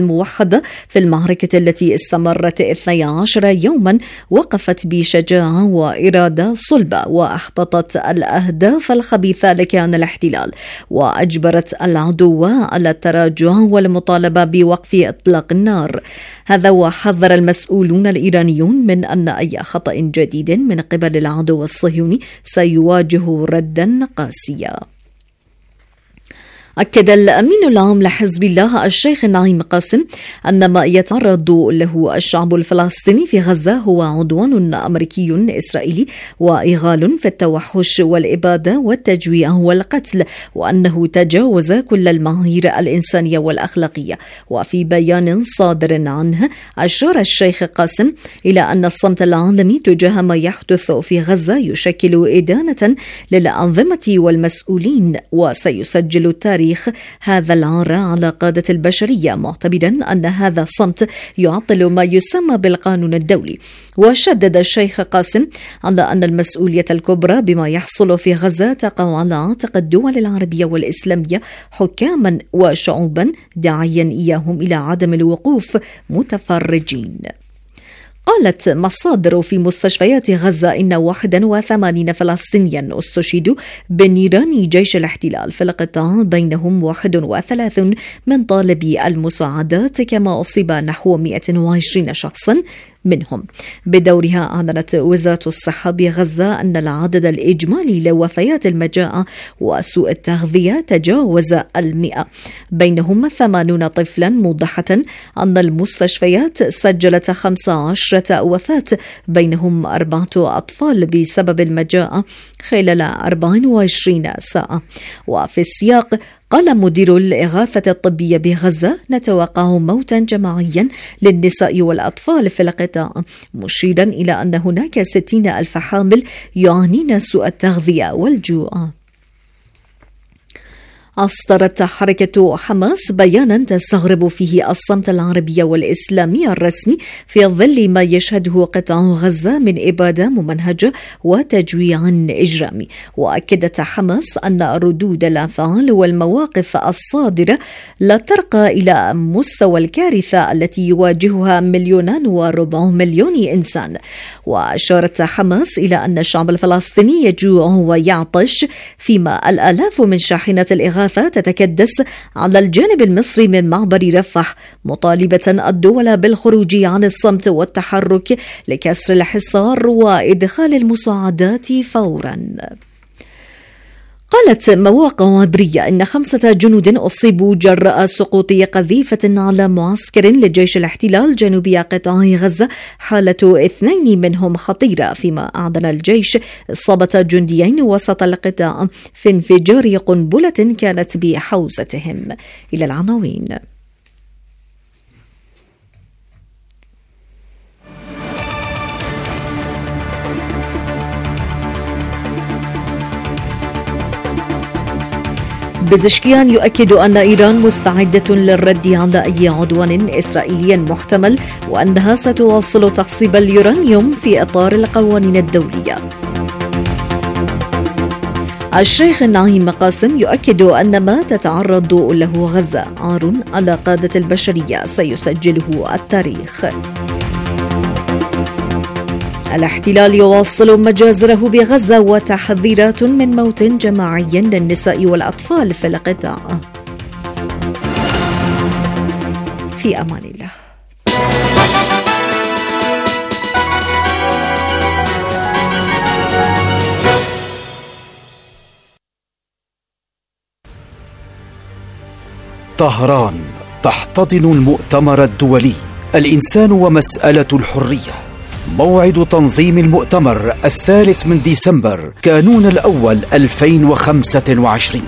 موحدة في المعركة التي استمرت 12 يوما وقفت بشجاعة وإرادة صلبة وأحبطت الأهداف الخبيثة لكيان الاحتلال وأجبرت العدو على التراجع والمطالبة بوقف إطلاق النار. هذا وحذر المسؤولون الإيرانيون من أن أي خطأ جديد من قبل العدو الصهيوني سيواجه ردا قاسيا. أكد الأمين العام لحزب الله الشيخ نعيم قاسم أن ما يتعرض له الشعب الفلسطيني في غزة هو عدوان أمريكي إسرائيلي وإغال في التوحش والإبادة والتجويع والقتل، وأنه تجاوز كل المعايير الإنسانية والأخلاقية. وفي بيان صادر عنه أشار الشيخ قاسم إلى أن الصمت العالمي تجاه ما يحدث في غزة يشكل إدانة للأنظمة والمسؤولين، وسيسجل التاريخ هذا العار على قادة البشرية، معتبرا أن هذا الصمت يعطل ما يسمى بالقانون الدولي. وشدد الشيخ قاسم على أن المسؤولية الكبرى بما يحصل في غزة تقع على عاتق الدول العربية والإسلامية حكاما وشعوبا، داعيا إياهم إلى عدم الوقوف متفرجين. قالت مصادر في مستشفيات غزة إن 81 فلسطينيا استشهدوا بنيران جيش الاحتلال في القطاع، بينهم 31 من طالبي المساعدات، كما أصيب نحو 120 شخصا منهم. بدورها أعلنت وزارة الصحة بغزة أن العدد الإجمالي لوفيات المجاعة وسوء التغذية تجاوز 100، بينهم 80 طفلا، موضحة أن المستشفيات سجلت 15 وفاة، بينهم 4 أطفال بسبب المجاعة خلال 24 ساعة. وفي السياق قال مدير الإغاثة الطبية بغزة: نتوقع موتا جماعيا للنساء والأطفال في القطاع، مشيرا إلى أن هناك 60,000 حامل يعانين سوء التغذية والجوع. أصدرت حركة حماس بيانا تستغرب فيه الصمت العربي والإسلامي الرسمي في ظل ما يشهده قطاع غزة من إبادة ممنهجة وتجويع إجرامي. وأكدت حماس أن ردود الأفعال والمواقف الصادرة لا ترقى إلى مستوى الكارثة التي يواجهها 2.4 مليون إنسان. وأشارت حماس إلى أن الشعب الفلسطيني يجوع ويعطش، فيما الآلاف من شاحنات الإغاثة تتكدس على الجانب المصري من معبر رفح، مطالبة الدول بالخروج عن الصمت والتحرك لكسر الحصار وإدخال المساعدات فورا. قالت مواقع عبرية إن 5 جنود أصيبوا جراء سقوط قذيفة على معسكر لجيش الاحتلال جنوبي قطاع غزة، حالة 2 منهم خطيرة، فيما أعلن الجيش إصابة جنديين وسط القطاع في انفجار قنبلة كانت بحوزتهم. إلى العناوين. بزشكيان يؤكد أن إيران مستعدة للرد على أي عدوان إسرائيلي محتمل، وأنها ستواصل تخصيب اليورانيوم في إطار القوانين الدولية. الشيخ نعيم قاسم يؤكد أن ما تتعرض له غزة عار على قادة البشرية سيسجله التاريخ. الاحتلال يواصل مجازره بغزة وتحذيرات من موت جماعي للنساء والأطفال في القطاع. في أمان الله. طهران تحتضن المؤتمر الدولي الإنسان ومسألة الحرية. موعد تنظيم المؤتمر 3 ديسمبر كانون الأول 2025.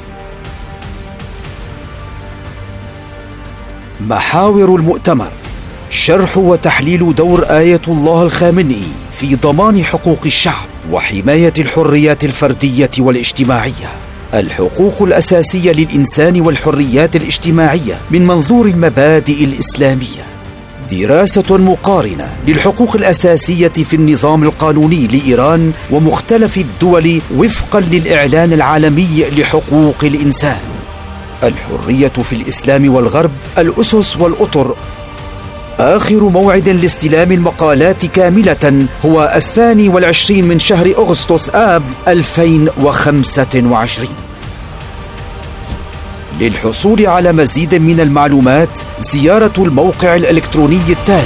محاور المؤتمر: شرح وتحليل دور آية الله الخامنئي في ضمان حقوق الشعب وحماية الحريات الفردية والاجتماعية، الحقوق الأساسية للإنسان والحريات الاجتماعية من منظور المبادئ الإسلامية، دراسة مقارنة للحقوق الأساسية في النظام القانوني لإيران ومختلف الدول وفقا للإعلان العالمي لحقوق الإنسان، الحرية في الإسلام والغرب، الأسس والأطر. آخر موعد لاستلام المقالات كاملة هو 22 من شهر أغسطس آب 2025. للحصول على مزيد من المعلومات زيارة الموقع الإلكتروني التالي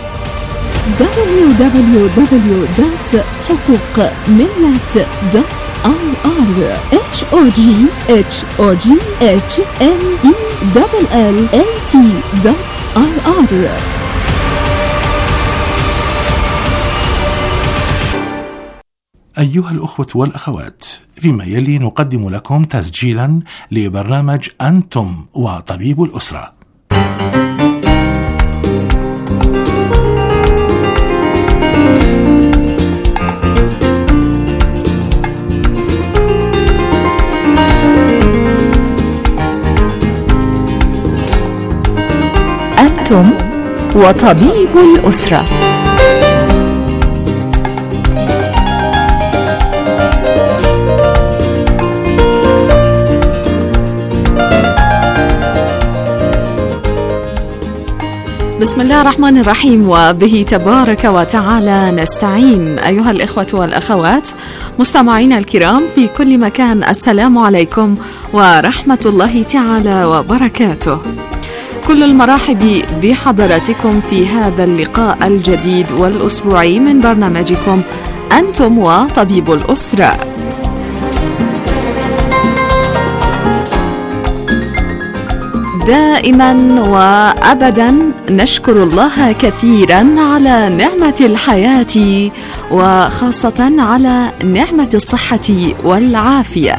www.حقوقملت.ir HOGHMELLAT.ir. أيها الأخوة والأخوات، فيما يلي نقدم لكم تسجيلا لبرنامج أنتم وطبيب الأسرة. أنتم وطبيب الأسرة. بسم الله الرحمن الرحيم، وبه تبارك وتعالى نستعين. أيها الإخوة والأخوات مستمعينا الكرام في كل مكان، السلام عليكم ورحمة الله تعالى وبركاته. كل المرحب بحضراتكم في هذا اللقاء الجديد والأسبوعي من برنامجكم أنتم وطبيب الأسرة. دائما وأبدا نشكر الله كثيرا على نعمة الحياة، وخاصة على نعمة الصحة والعافية.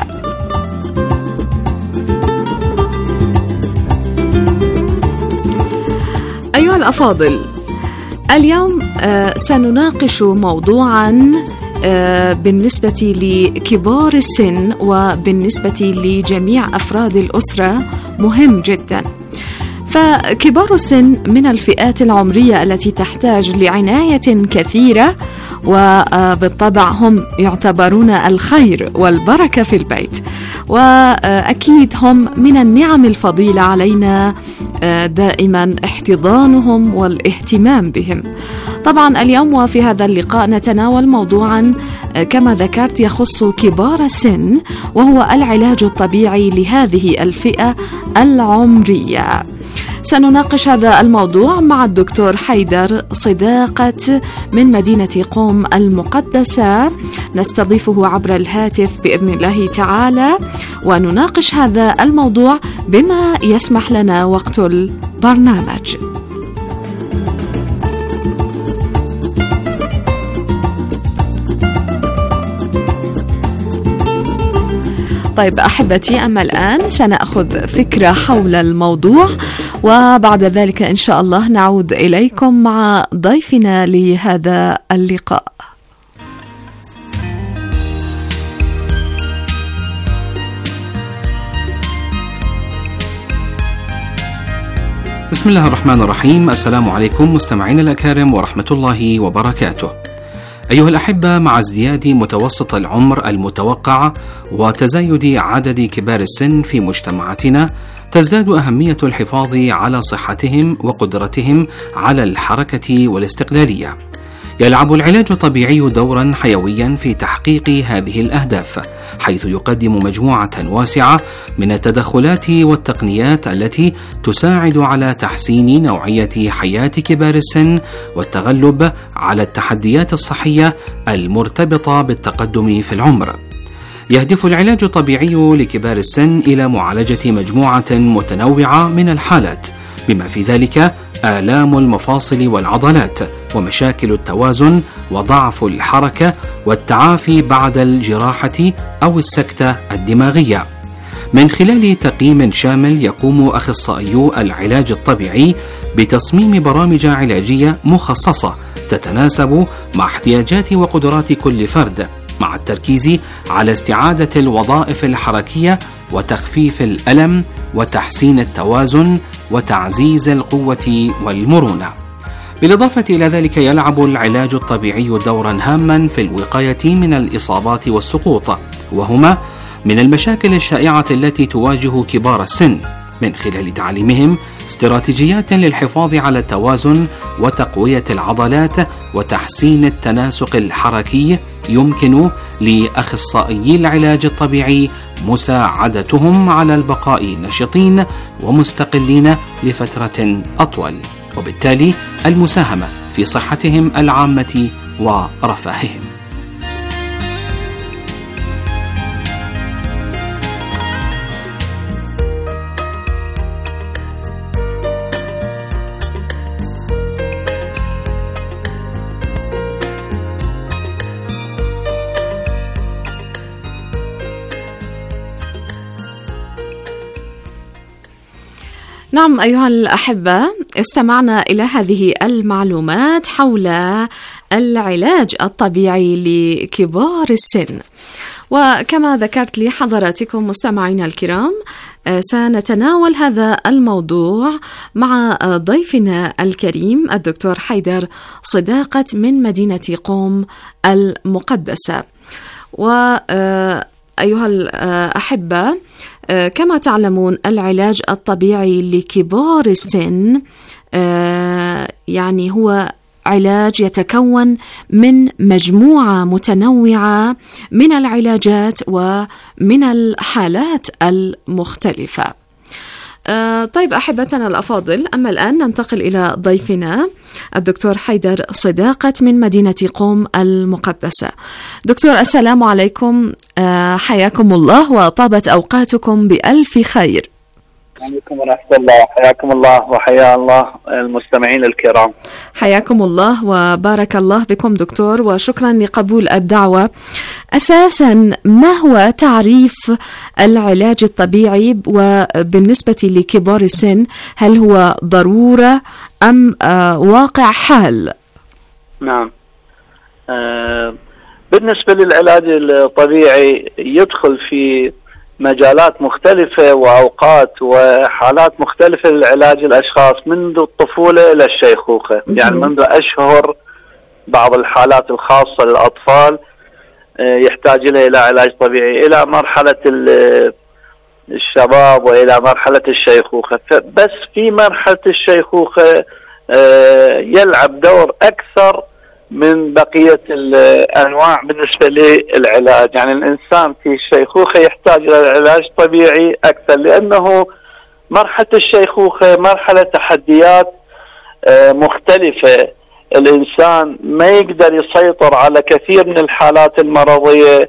أيها الأفاضل، اليوم سنناقش موضوعا بالنسبة لكبار السن وبالنسبة لجميع أفراد الأسرة مهم جدا. فكبار السن من الفئات العمرية التي تحتاج لعناية كثيرة، وبالطبع هم يعتبرون الخير والبركة في البيت، وأكيد هم من النعم الفضيلة علينا دائما احتضانهم والاهتمام بهم. طبعا اليوم وفي هذا اللقاء نتناول موضوعا كما ذكرت يخص كبار السن، وهو العلاج الطبيعي لهذه الفئة العمرية. سنناقش هذا الموضوع مع الدكتور حيدر صداقة من مدينة قم المقدسة، نستضيفه عبر الهاتف بإذن الله تعالى، ونناقش هذا الموضوع بما يسمح لنا وقت البرنامج. طيب أحبتي، أما الآن سنأخذ فكرة حول الموضوع، وبعد ذلك إن شاء الله نعود إليكم مع ضيفنا لهذا اللقاء. بسم الله الرحمن الرحيم. السلام عليكم مستمعين الأكارم ورحمة الله وبركاته. أيها الأحبة، مع ازدياد متوسط العمر المتوقع وتزايد عدد كبار السن في مجتمعاتنا، تزداد أهمية الحفاظ على صحتهم وقدرتهم على الحركة والاستقلالية. يلعب العلاج الطبيعي دورا حيويا في تحقيق هذه الأهداف، حيث يقدم مجموعة واسعة من التدخلات والتقنيات التي تساعد على تحسين نوعية حياة كبار السن والتغلب على التحديات الصحية المرتبطة بالتقدم في العمر. يهدف العلاج الطبيعي لكبار السن إلى معالجة مجموعة متنوعة من الحالات، بما في ذلك آلام المفاصل والعضلات، ومشاكل التوازن، وضعف الحركة، والتعافي بعد الجراحة أو السكتة الدماغية. من خلال تقييم شامل يقوم أخصائيو العلاج الطبيعي بتصميم برامج علاجية مخصصة تتناسب مع احتياجات وقدرات كل فرد، مع التركيز على استعادة الوظائف الحركية وتخفيف الألم وتحسين التوازن وتعزيز القوة والمرونة. بالإضافة إلى ذلك يلعب العلاج الطبيعي دورا هاما في الوقاية من الإصابات والسقوط، وهما من المشاكل الشائعة التي تواجه كبار السن، من خلال تعليمهم استراتيجيات للحفاظ على التوازن وتقوية العضلات وتحسين التناسق الحركي. يمكن لأخصائيي العلاج الطبيعي مساعدتهم على البقاء نشيطين ومستقلين لفترة أطول، وبالتالي المساهمة في صحتهم العامة ورفاههم. نعم أيها الأحبة، استمعنا إلى هذه المعلومات حول العلاج الطبيعي لكبار السن، وكما ذكرت لحضراتكم مستمعينا الكرام سنتناول هذا الموضوع مع ضيفنا الكريم الدكتور حيدر صداقة من مدينة قم المقدسة. وأيها الأحبة، كما تعلمون العلاج الطبيعي لكبار السن يعني هو علاج يتكون من مجموعة متنوعة من العلاجات ومن الحالات المختلفة. طيب أحبتنا الأفاضل، أما الآن ننتقل إلى ضيفنا الدكتور حيدر صداقة من مدينة قم المقدسة. دكتور السلام عليكم، حياكم الله وطابت أوقاتكم بألف خير. عليكم ورحمة الله، حياكم الله وحيا الله المستمعين الكرام. حياكم الله وبارك الله بكم دكتور، وشكرا لقبول الدعوة. أساسا ما هو تعريف العلاج الطبيعي وبالنسبة لكبار السن؟ هل هو ضرورة أم واقع حال؟ نعم، بالنسبة للعلاج الطبيعي يدخل في مجالات مختلفة وأوقات وحالات مختلفة للعلاج الأشخاص منذ الطفولة إلى الشيخوخة. يعني منذ أشهر بعض الحالات الخاصة للأطفال يحتاج إلى علاج طبيعي، إلى مرحلة الشباب وإلى مرحلة الشيخوخة. بس في مرحلة الشيخوخة يلعب دور أكثر من بقية الأنواع بالنسبة للعلاج. يعني الإنسان في الشيخوخة يحتاج إلى علاج طبيعي أكثر، لأنه مرحلة الشيخوخة مرحلة تحديات مختلفة. الإنسان ما يقدر يسيطر على كثير من الحالات المرضية،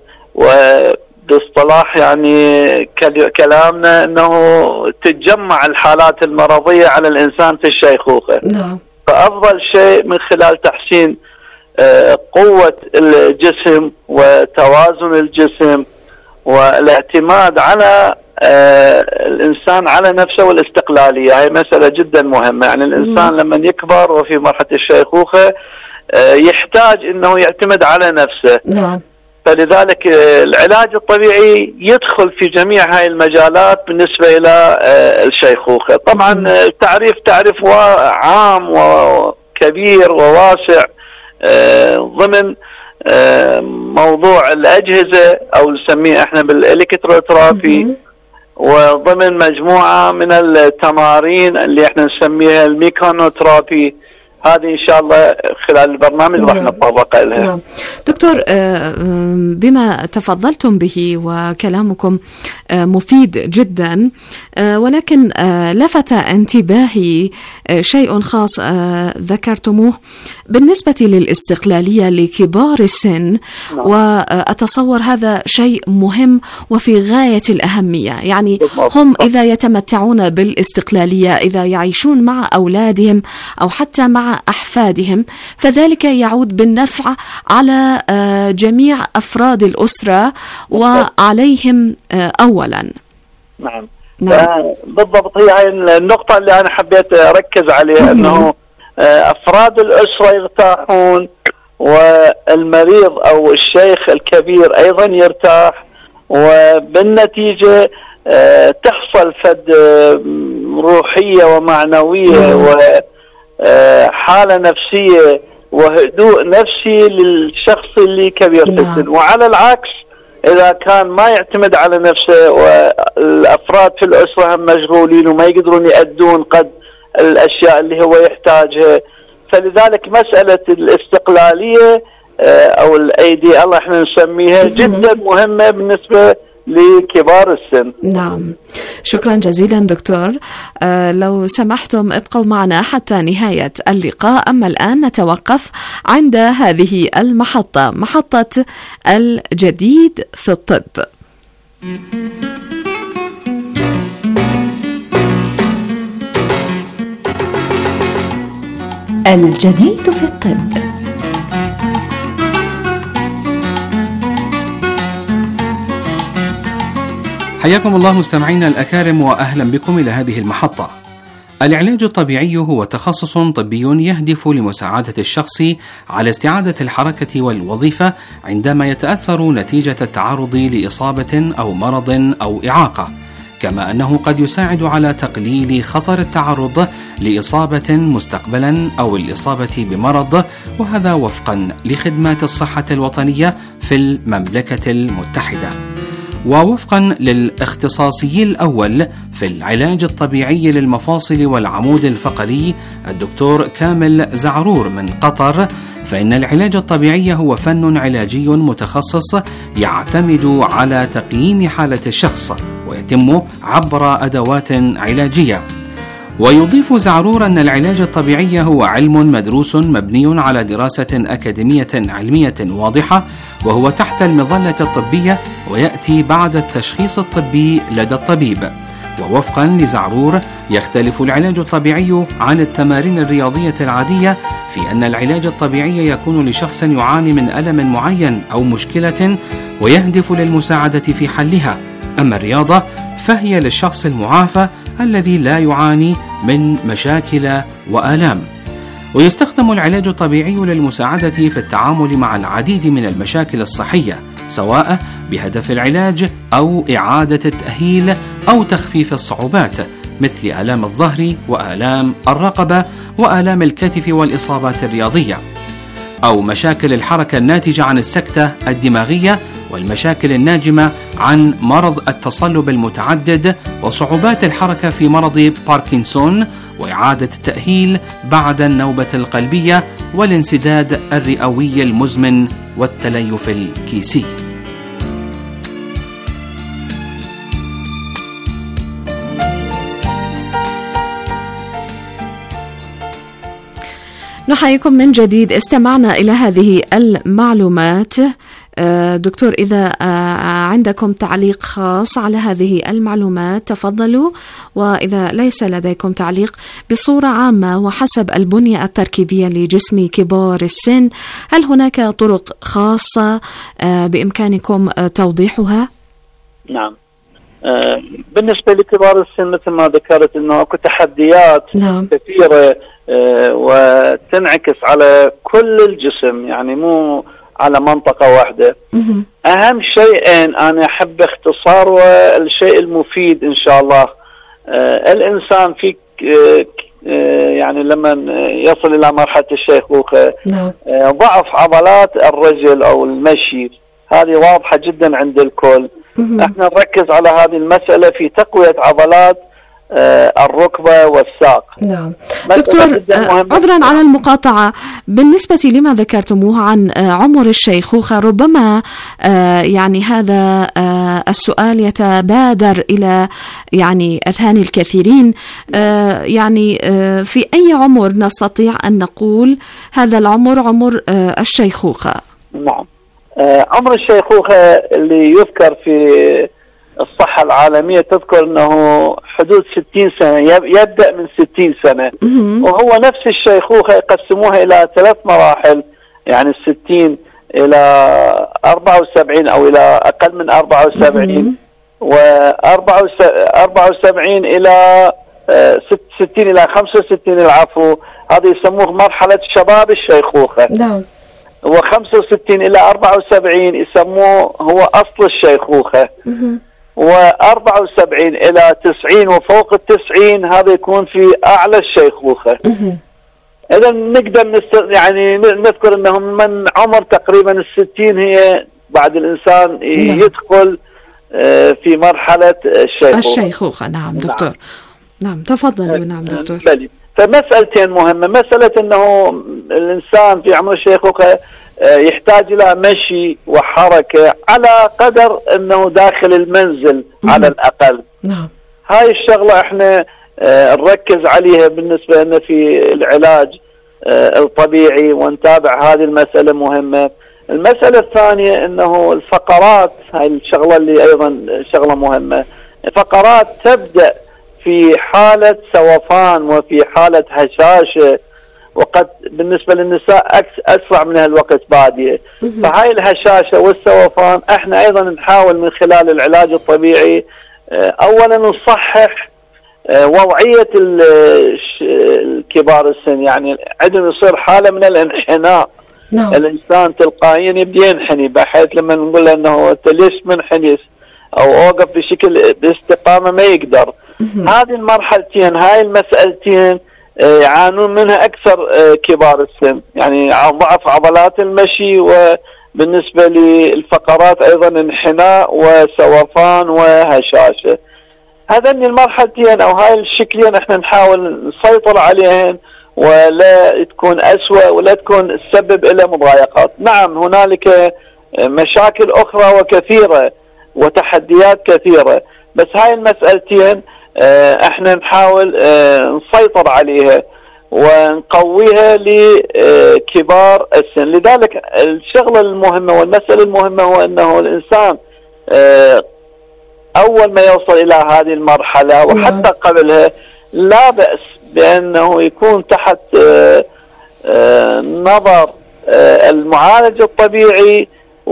وباصطلاح يعني كلامنا أنه تتجمع الحالات المرضية على الإنسان في الشيخوخة. نعم. فأفضل شيء من خلال تحسين قوة الجسم وتوازن الجسم والاعتماد على الإنسان على نفسه والاستقلالية، هي مسألة جدا مهمة. يعني الإنسان لما يكبر وفي مرحلة الشيخوخة يحتاج أنه يعتمد على نفسه. نعم. فلذلك العلاج الطبيعي يدخل في جميع هاي المجالات بالنسبة إلى الشيخوخة. طبعا التعريف تعريف عام وكبير وواسع ضمن موضوع الأجهزة أو نسميه احنا بالإلكتروثيرابي، وضمن مجموعة من التمارين اللي احنا نسميها الميكانوثيرابي. هذه إن شاء الله خلال البرنامج راح نتطرق لها. دكتور، بما تفضلتم به وكلامكم مفيد جدا، ولكن لفت انتباهي شيء خاص ذكرتموه بالنسبة للاستقلالية لكبار السن. وأتصور هذا شيء مهم وفي غاية الأهمية. يعني هم إذا يتمتعون بالاستقلالية، إذا يعيشون مع أولادهم أو حتى مع أحفادهم، فذلك يعود بالنفع على جميع أفراد الأسرة وعليهم أولا. نعم. بالضبط، هي هاي النقطة اللي أنا حبيت أركز عليها، أنه أفراد الأسرة يرتاحون والمريض أو الشيخ الكبير أيضا يرتاح، وبالنتيجة تحصل فد روحية ومعنوية وحالة نفسية وهدوء نفسي للشخص اللي كبير في السن. وعلى العكس إذا كان ما يعتمد على نفسه والأفراد في الأسرة هم مشغولين وما يقدرون يؤدون قد الأشياء اللي هو يحتاجها، فلذلك مسألة الاستقلالية أو الأيدي الله احنا نسميها جدا مهمة بالنسبة لكبار السن. نعم، شكرا جزيلا دكتور. لو سمحتم ابقوا معنا حتى نهاية اللقاء، أما الآن نتوقف عند هذه المحطة، محطة الجديد في الطب. الجديد في الطب. حياكم الله مستمعينا الأكارم، وأهلا بكم إلى هذه المحطة. العلاج الطبيعي هو تخصص طبي يهدف لمساعدة الشخص على استعادة الحركة والوظيفة عندما يتأثر نتيجة التعرض لإصابة أو مرض أو إعاقة، كما أنه قد يساعد على تقليل خطر التعرض لإصابة مستقبلا أو الإصابة بمرض، وهذا وفقا لخدمات الصحة الوطنية في المملكة المتحدة. ووفقا للاختصاصي الأول في العلاج الطبيعي للمفاصل والعمود الفقري الدكتور كامل زعرور من قطر، فإن العلاج الطبيعي هو فن علاجي متخصص يعتمد على تقييم حالة الشخص ويتم عبر أدوات علاجية. ويضيف زعرور أن العلاج الطبيعي هو علم مدروس مبني على دراسة أكاديمية علمية واضحة، وهو تحت المظلة الطبية ويأتي بعد التشخيص الطبي لدى الطبيب. ووفقا لزعرور يختلف العلاج الطبيعي عن التمارين الرياضية العادية في أن العلاج الطبيعي يكون لشخص يعاني من ألم معين أو مشكلة ويهدف للمساعدة في حلها، أما الرياضة فهي للشخص المعافى الذي لا يعاني من مشاكل وآلام. ويستخدم العلاج الطبيعي للمساعدة في التعامل مع العديد من المشاكل الصحية، سواء بهدف العلاج أو إعادة التأهيل أو تخفيف الصعوبات مثل آلام الظهر وآلام الرقبة وآلام الكتف والإصابات الرياضية، أو مشاكل الحركة الناتجة عن السكتة الدماغية والمشاكل الناجمة عن مرض التصلب المتعدد وصعوبات الحركة في مرض باركنسون، وإعادة التأهيل بعد النوبة القلبية والانسداد الرئوي المزمن والتليف الكيسي. نحييكم من جديد. استمعنا إلى هذه المعلومات. دكتور، إذا عندكم تعليق خاص على هذه المعلومات تفضلوا، وإذا ليس لديكم تعليق بصورة عامة وحسب البنية التركيبية لجسم كبار السن، هل هناك طرق خاصة بإمكانكم توضيحها؟ نعم، بالنسبة لكبار السن مثل ما ذكرت أنه أكو تحديات كثيرة وتنعكس على كل الجسم، يعني مو على منطقة واحدة. أهم شيئين أنا أحب اختصار والشيء المفيد إن شاء الله. الإنسان في يعني لما يصل إلى مرحلة الشيخوخة ضعف عضلات الرجل أو المشي، هذه واضحة جدا عند الكل. احنا نركز على هذه المسألة في تقوية عضلات الركبة والساق. نعم دكتور، عذرا على المقاطعة، بالنسبة لما ذكرتموه عن عمر الشيخوخة، ربما يعني هذا السؤال يتبادر إلى يعني أذهان الكثيرين، يعني في أي عمر نستطيع أن نقول هذا العمر عمر الشيخوخة؟ نعم، عمر الشيخوخة اللي يذكر في الصحة العالمية تذكر أنه حدود 60 سنة، يبدأ من 60 سنة، وهو نفس الشيخوخة يقسموها إلى 3 مراحل، يعني 60 إلى 74 أو إلى أقل من 74 و74 إلى 60 إلى 65 العفو، هذا يسموه مرحلة شباب الشيخوخة. نعم. و65 إلى 74 يسموه هو أصل الشيخوخة. و74 إلى 90 وفوق 90 هذا يكون في أعلى الشيخوخة. إذا نقدر يعني نذكر أنهم من عمر تقريبا 60 هي بعد الإنسان يدخل في مرحلة الشيخوخة. نعم دكتور. نعم تفضلوا. نعم دكتور. فمسألتين مهمة، مسألة أنه الإنسان في عمر الشيخوخة يحتاج إلى مشي وحركة على قدر أنه داخل المنزل على الأقل. نعم. هاي الشغلة احنا نركز عليها بالنسبة لنا في العلاج الطبيعي، ونتابع هذه المسألة مهمة. المسألة الثانية أنه الفقرات، هاي الشغلة اللي أيضا شغلة مهمة، فقرات تبدأ في حالة سوفان وفي حالة هشاشة، وقد بالنسبة للنساء أسرع من هالوقت بادية. فهاي الهشاشة والسوفان احنا أيضا نحاول من خلال العلاج الطبيعي أولا نصحح وضعية الكبار السن، يعني عندهم يصير حالة من الانحناء. نعم. الإنسان تلقائيا يبدأ ينحني، بحيث لما نقول له أنه أنت ليش منحني أو أوقف بشكل باستقامة ما يقدر. هذه المرحلتين، هاي المسألتين يعانون منها أكثر كبار السن، يعني ضعف عضلات المشي، وبالنسبة للفقرات أيضا انحناء وسوفان وهشاشة. هذين المرحلتين أو هاي الشكلين احنا نحاول نسيطر عليهن ولا تكون أسوأ ولا تكون تسبب إلى مضايقات. نعم هنالك مشاكل أخرى وكثيرة وتحديات كثيرة، بس هاي المسألتين احنا نحاول نسيطر عليها ونقويها لكبار السن. لذلك الشغلة المهمة والمسألة المهمة هو أنه الإنسان أول ما يوصل إلى هذه المرحلة وحتى قبلها لا بأس بأنه يكون تحت نظر المعالج الطبيعي،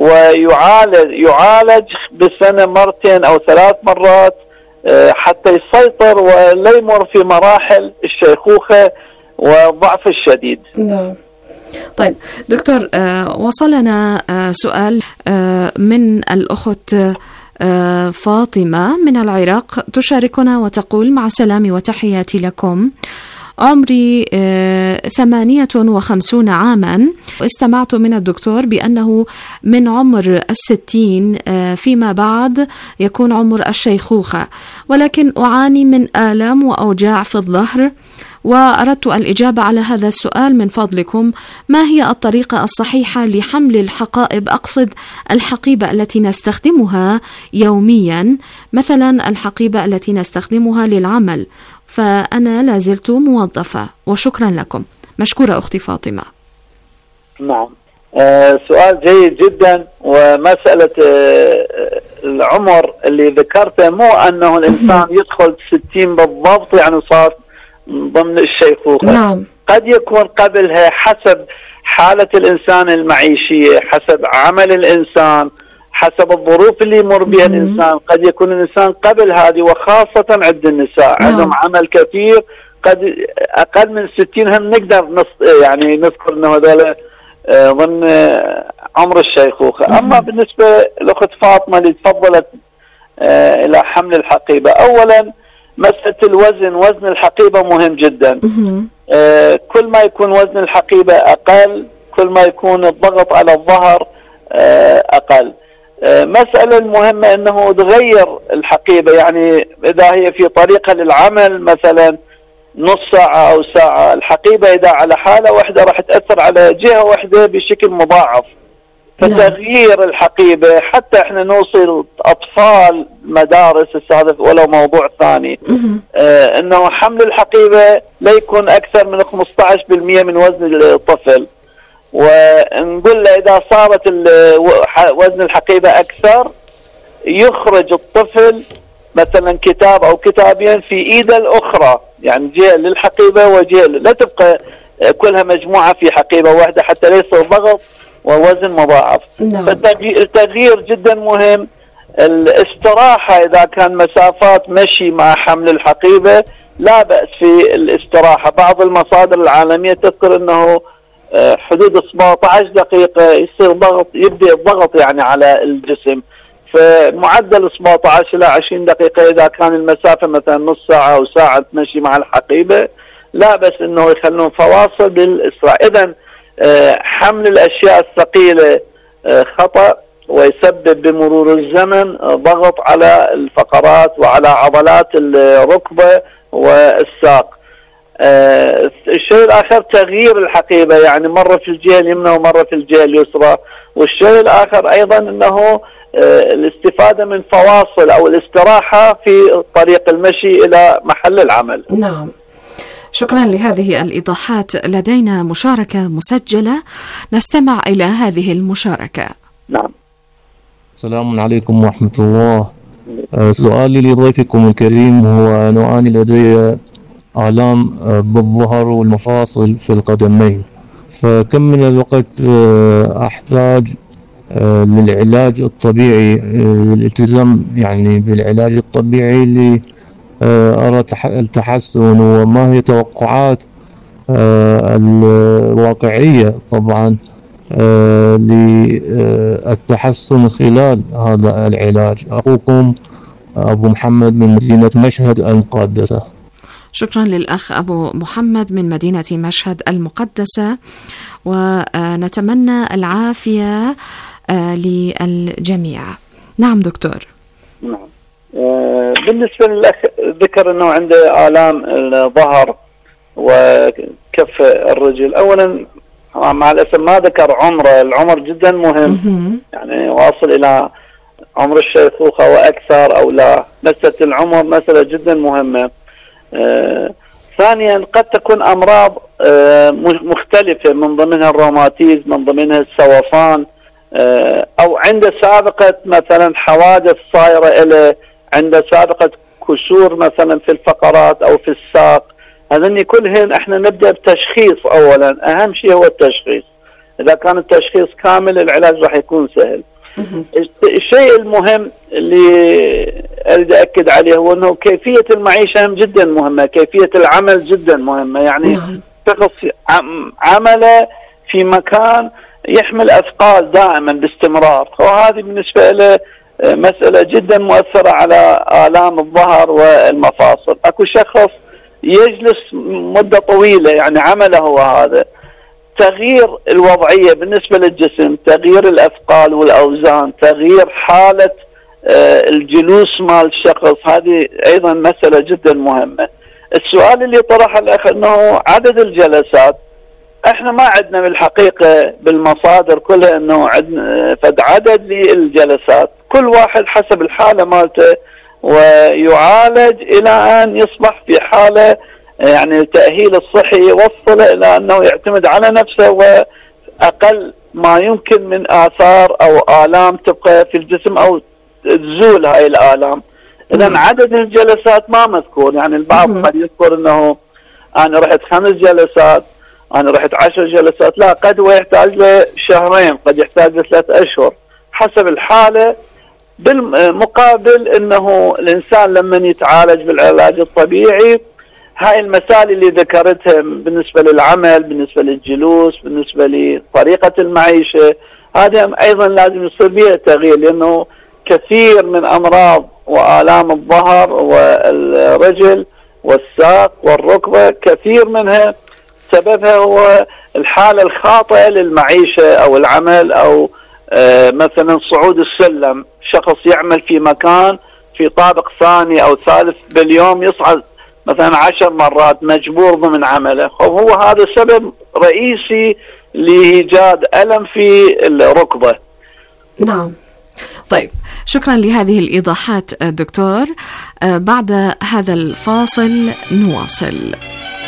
ويعالج بالسنة مرتين أو 3 مرات حتى يسيطر ولا يمر في مراحل الشيخوخة والضعف الشديد. نعم. طيب دكتور، وصلنا سؤال من الأخت فاطمة من العراق، تشاركنا وتقول: مع السلامة وتحياتي لكم. عمري 58 عاما، استمعت من الدكتور بأنه من عمر 60 فيما بعد يكون عمر الشيخوخة، ولكن أعاني من آلام وأوجاع في الظهر، وأردت الإجابة على هذا السؤال من فضلكم. ما هي الطريقة الصحيحة لحمل الحقائب؟ أقصد الحقيبة التي نستخدمها يوميا، مثلا الحقيبة التي نستخدمها للعمل، فأنا لازلت موظفة، وشكرا لكم. مشكورة أختي فاطمة. نعم، سؤال جيد جدا. ومسألة العمر اللي ذكرته، مو أنه الإنسان يدخل 60 بالضبط يعني صار ضمن الشيخوخة. نعم. قد يكون قبلها حسب حالة الإنسان المعيشية، حسب عمل الإنسان، حسب الظروف اللي يمر بها الإنسان. قد يكون الإنسان قبل هذه، وخاصة عند النساء عندهم عمل كثير، قد أقل من 60 هم نقدر يعني نذكر أنه هذول ضمن عمر الشيخوخة. أما بالنسبة لأخت فاطمة اللي تفضلت إلى حمل الحقيبة، أولا مسألة الوزن، وزن الحقيبة مهم جدا. كل ما يكون وزن الحقيبة أقل، كل ما يكون الضغط على الظهر أقل. مسألة المهمة أنه تغير الحقيبة، يعني إذا هي في طريقة للعمل مثلا نص ساعة أو ساعة، الحقيبة إذا على حالة واحدة راح تأثر على جهة واحدة بشكل مضاعف. فتغيير الحقيبة، حتى احنا نوصل أطفال مدارس، هذا ولا موضوع ثاني، انه حمل الحقيبة لا يكون أكثر من 15% من وزن الطفل. ونقول له إذا صارت وزن الحقيبة أكثر، يخرج الطفل مثلا كتاب أو كتابين في إيده الأخرى، يعني جهة للحقيبة وجهة، لا تبقى كلها مجموعة في حقيبة واحدة حتى لا يصير ضغط ووزن مضاعف. فالتغيير جدا مهم. الاستراحة إذا كان مسافات مشي مع حمل الحقيبة لا بأس في الاستراحة. بعض المصادر العالمية تذكر أنه حدود 17 دقيقة يصير ضغط، يبدأ الضغط يعني على الجسم. فمعدل 17 إلى 20 دقيقة إذا كان المسافة مثلا نص ساعة أو ساعة مشي مع الحقيبة، لا بس أنه يخلون فواصل بالإسراع. إذن حمل الأشياء الثقيلة خطأ، ويسبب بمرور الزمن ضغط على الفقرات وعلى عضلات الركبة والساق. الشيء الآخر تغيير الحقيبة، يعني مرة في الجهة اليمنى ومرة في الجهة اليسرى. والشيء الآخر أيضا أنه الاستفادة من فواصل أو الاستراحة في طريق المشي إلى محل العمل. نعم، شكرا لهذه الإيضاحات. لدينا مشاركة مسجلة، نستمع إلى هذه المشاركة. نعم. السلام عليكم ورحمة الله. سؤالي لضيفكم الكريم هو أنه أنا لدي آلام بالظهر والمفاصل في القدمين، فكم من الوقت أحتاج للعلاج الطبيعي، الالتزام يعني بالعلاج الطبيعي اللي أرى التحسن، وما هي توقعات الواقعية طبعا للتحسن خلال هذا العلاج؟ أخوكم أبو محمد من مدينة مشهد المقدسة. شكرا للأخ أبو محمد من مدينة مشهد المقدسة، ونتمنى العافية للجميع. نعم دكتور. نعم. بالنسبة للأخ ذكر أنه عنده آلام الظهر وكف الرجل، أولا مع الأسف ما ذكر عمره. العمر جدا مهم، يعني واصل إلى عمر الشيخوخة وأكثر أو لا. مسألة العمر مسألة جدا مهمة. ثانيا قد تكون أمراض مختلفة، من ضمنها الروماتيزم، من ضمنها السوفان، أو عنده سابقة مثلا حوادث صايرة إليه، عنده سابقة كسور مثلا في الفقرات أو في الساق. هذني كلهن احنا نبدأ بتشخيص. أولا أهم شيء هو التشخيص. إذا كان التشخيص كامل العلاج راح يكون سهل. الشيء المهم اللي أريد أكد عليه هو أنه كيفية المعيشة جدا مهمة، كيفية العمل جدا مهمة. يعني شخص عمله في مكان يحمل أثقال دائما باستمرار، وهذه بالنسبة له مسألة جدا مؤثرة على آلام الظهر والمفاصل. أكو شخص يجلس مدة طويلة، يعني عمله هو هذا. تغيير الوضعية بالنسبة للجسم، تغيير الأثقال والأوزان، تغيير حالة الجلوس مال الشخص، هذه أيضا مسألة جدا مهمة. السؤال اللي طرح الأخ أنه عدد الجلسات، احنا ما عندنا بالحقيقة بالمصادر كلها أنه عندنا فد عدد للجلسات. كل واحد حسب الحالة مالته ويعالج إلى أن يصبح في حالة يعني التأهيل الصحي يوصله إلى أنه يعتمد على نفسه، وأقل ما يمكن من آثار أو آلام تبقى في الجسم أو تزول هاي الآلام. إذن عدد الجلسات ما مذكور. يعني البعض قد يذكر أنه أنا رحت 5 جلسات، أنا رحت 10 جلسات. لا، قد هو يحتاج له شهرين، قد يحتاج له 3 أشهر حسب الحالة. بالمقابل أنه الإنسان لما يتعالج بالعلاج الطبيعي، هاي المسائل اللي ذكرتها بالنسبة للعمل، بالنسبة للجلوس، بالنسبة لطريقة المعيشة، هذه أيضا لازم يصير بها تغيير، لأنه كثير من أمراض وآلام الظهر والرجل والساق والركبة كثير منها سببها هو الحالة الخاطئة للمعيشة أو العمل، أو مثلا صعود السلم. شخص يعمل في مكان في طابق ثاني أو ثالث باليوم، يصعد مثلا 10 مرات، مجبور ضمن عمله. هو هذا سبب رئيسي لإيجاد ألم في الركبة. نعم. طيب، شكرا لهذه الإيضاحات دكتور. بعد هذا الفاصل نواصل.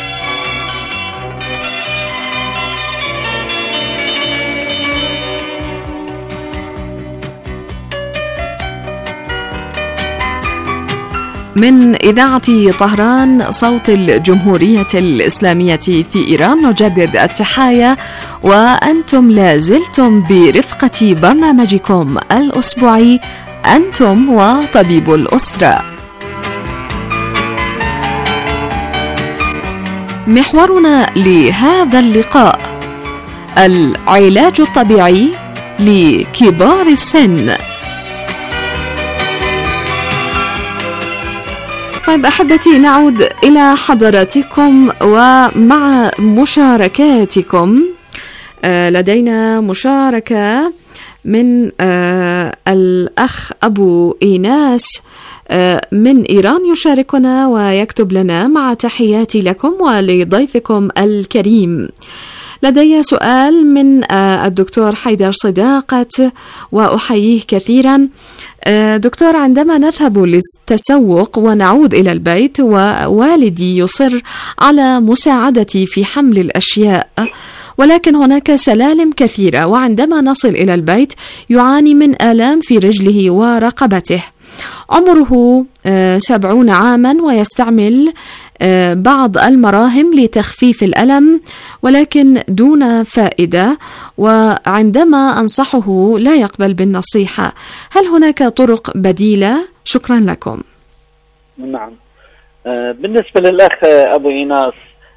من إذاعة طهران صوت الجمهورية الإسلامية في إيران نجدد التحايا، وأنتم لازلتم برفقة برنامجكم الأسبوعي أنتم وطبيب الأسرة. محورنا لهذا اللقاء العلاج الطبيعي لكبار السن. طيب أحبتي، نعود إلى حضراتكم ومع مشاركاتكم. لدينا مشاركة من الأخ أبو إيناس من إيران يشاركنا ويكتب لنا: مع تحياتي لكم ولضيفكم الكريم. لدي سؤال من الدكتور حيدر صداقة وأحييه كثيرا. دكتور، عندما نذهب للتسوق ونعود إلى البيت ووالدي يصر على مساعدتي في حمل الأشياء، ولكن هناك سلالم كثيرة، وعندما نصل إلى البيت يعاني من آلام في رجله ورقبته. عمره 70 عاما ويستعمل بعض المراهم لتخفيف الألم، ولكن دون فائدة، وعندما أنصحه لا يقبل بالنصيحة. هل هناك طرق بديلة؟ شكرا لكم. نعم، بالنسبة للأخ أبو إيناس،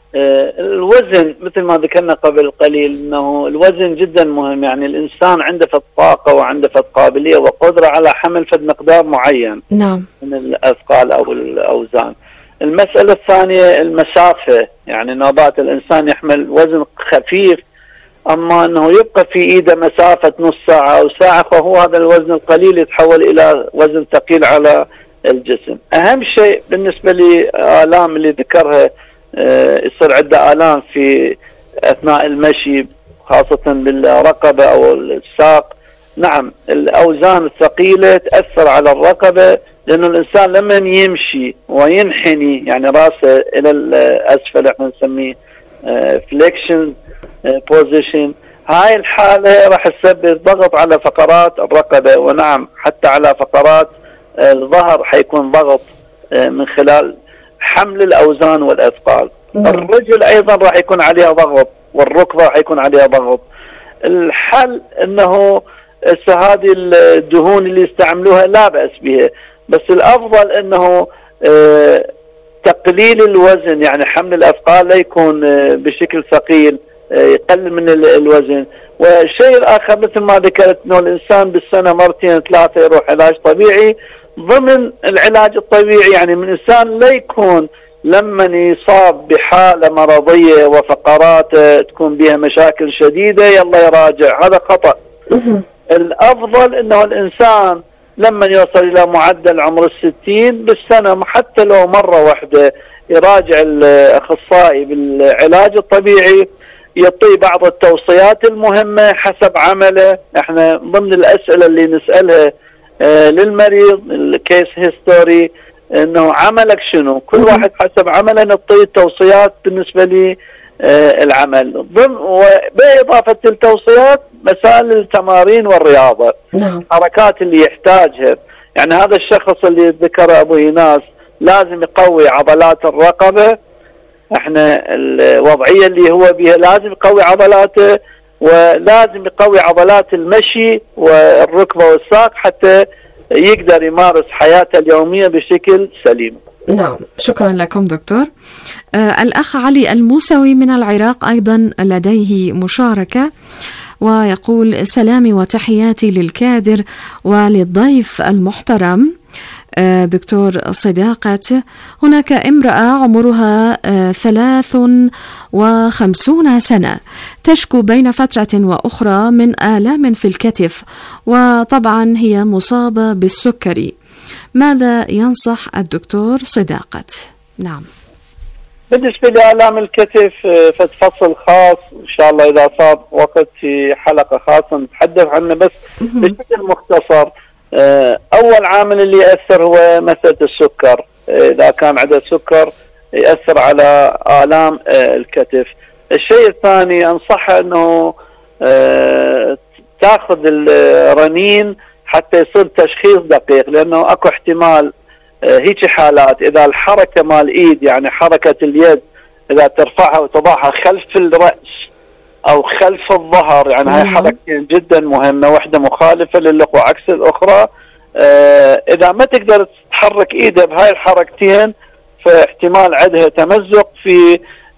الوزن مثل ما ذكرنا قبل قليل أنه الوزن جدا مهم. يعني الإنسان عنده فد طاقة وعنده فد قابلية وقدرة على حمل فد مقدار معين نعم من الأثقال أو الأوزان. المسألة الثانية المسافة، يعني نوبات الإنسان يحمل وزن خفيف، أما أنه يبقى في إيده مسافة نص ساعة أو ساعة، فهو هذا الوزن القليل يتحول إلى وزن ثقيل على الجسم. أهم شيء بالنسبة لي آلام اللي ذكرها، يصير عنده آلام في أثناء المشي خاصة بالرقبة أو الساق. نعم، الأوزان الثقيلة تأثر على الرقبة، لأنه الإنسان لما يمشي وينحني يعني رأسه إلى الأسفل، احنا نسميه فليكشن بوزيشن، هاي الحالة راح تسبب ضغط على فقرات الرقبة، ونعم حتى على فقرات الظهر حيكون ضغط من خلال حمل الأوزان والأثقال. الرجل أيضا راح يكون عليها ضغط، والركبة راح يكون عليها ضغط. الحل أنه هذه الدهون اللي يستعملوها لا بأس بها، بس الأفضل أنه تقليل الوزن، يعني حمل الأثقال لا يكون بشكل ثقيل، يقلل من الوزن. والشيء الآخر مثل ما ذكرت أنه الإنسان بالسنة مرتين 3 يروح علاج طبيعي ضمن العلاج الطبيعي. يعني من إنسان لا يكون لما يصاب بحالة مرضية وفقرات تكون بها مشاكل شديدة يلا يراجع، هذا خطأ. الأفضل أنه الإنسان لما يوصل إلى معدل عمر 60 بالسنة حتى لو مرة واحدة يراجع الأخصائي بالعلاج الطبيعي، يعطي بعض التوصيات المهمة حسب عمله. احنا ضمن الأسئلة اللي نسألها للمريض الكيس هيستوري، انه عملك شنو، كل واحد حسب عمله نعطيه التوصيات بالنسبة لي العمل، وبإضافة التوصيات مسائل التمارين والرياضة. نعم. حركات اللي يحتاجها. يعني هذا الشخص اللي ذكره أبو إيناس لازم يقوي عضلات الرقبة، احنا الوضعية اللي هو بها لازم يقوي عضلاته، ولازم يقوي عضلات المشي والركبة والساق حتى يقدر يمارس حياته اليومية بشكل سليم. نعم، شكرا لكم دكتور. الأخ علي الموسوي من العراق أيضا لديه مشاركة ويقول: سلامي وتحياتي للكادر وللضيف المحترم دكتور صداقة. هناك امرأة عمرها 53 سنة تشكو بين فترة وأخرى من آلام في الكتف، وطبعا هي مصابة بالسكري. ماذا ينصح الدكتور صداقة؟ نعم، بالنسبة لآلام الكتف فصل خاص إن شاء الله إذا صار وقت في حلقة خاصة نتحدث عنه، بس بشكل مختصر أول عامل اللي يأثر هو مسألة السكر. إذا كان عنده سكر يأثر على آلام الكتف. الشيء الثاني أنصحه أنه تأخذ الرنين حتى يصير تشخيص دقيق، لأنه أكو احتمال هيك حالات إذا الحركة مال الإيد، يعني حركة اليد إذا ترفعها وتضعها خلف الرأس أو خلف الظهر، يعني هاي حركتين جدا مهمة، واحدة مخالفة للأخرى عكس الأخرى. إذا ما تقدر تحرك إيدها بهاي الحركتين فاحتمال عندها تمزق في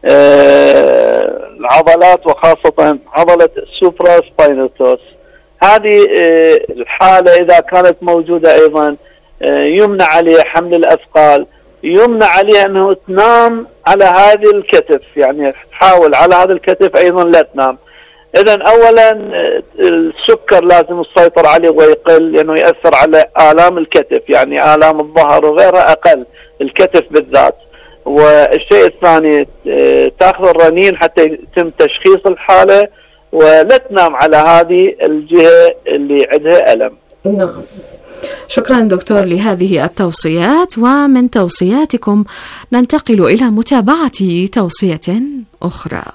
العضلات وخاصة عضلة السوبرا سباينوتوس. هذه الحالة إذا كانت موجودة أيضا يمنع عليها حمل الأثقال، يمنع عليها أنه تنام على هذه الكتف، يعني تحاول على هذا الكتف أيضا لا تنام. إذا أولا السكر لازم السيطرة عليه ويقل، لأنه يأثر على آلام الكتف، يعني آلام الظهر وغيرها أقل، الكتف بالذات. والشيء الثاني تأخذ الرنين حتى يتم تشخيص الحالة، ولا تنام على هذه الجهة اللي عندها ألم. نعم، شكرا دكتور لهذه التوصيات. ومن توصياتكم ننتقل إلى متابعة توصية أخرى.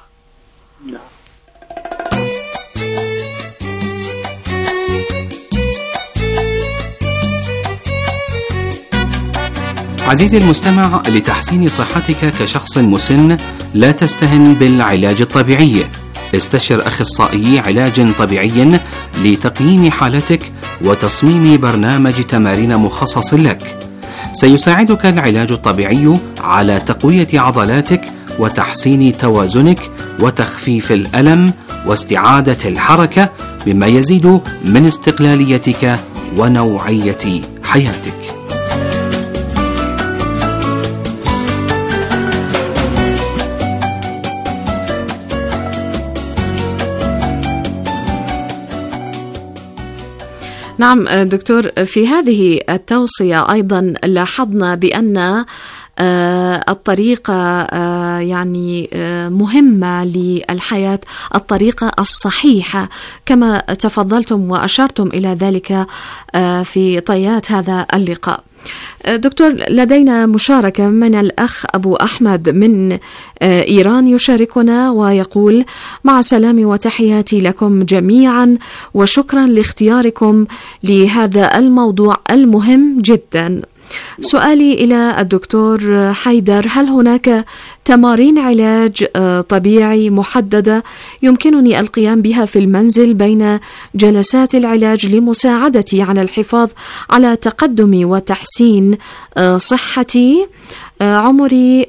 عزيزي المستمع، لتحسين صحتك كشخص مسن لا تستهن بالعلاج الطبيعي. استشر أخصائي علاج طبيعي لتقييم حالتك وتصميم برنامج تمارين مخصص لك. سيساعدك العلاج الطبيعي على تقوية عضلاتك وتحسين توازنك وتخفيف الألم واستعادة الحركة، مما يزيد من استقلاليتك ونوعية حياتك. نعم دكتور، في هذه التوصية أيضا لاحظنا بأن الطريقة يعني مهمة للحياة، الطريقة الصحيحة كما تفضلتم وأشرتم إلى ذلك في طيات هذا اللقاء. دكتور، لدينا مشاركة من الأخ أبو أحمد من إيران يشاركنا ويقول: مع سلامي وتحياتي لكم جميعا، وشكرا لاختياركم لهذا الموضوع المهم جدا. سؤالي إلى الدكتور حيدر: هل هناك تمارين علاج طبيعي محددة يمكنني القيام بها في المنزل بين جلسات العلاج لمساعدتي على الحفاظ على تقدمي وتحسين صحتي؟ عمري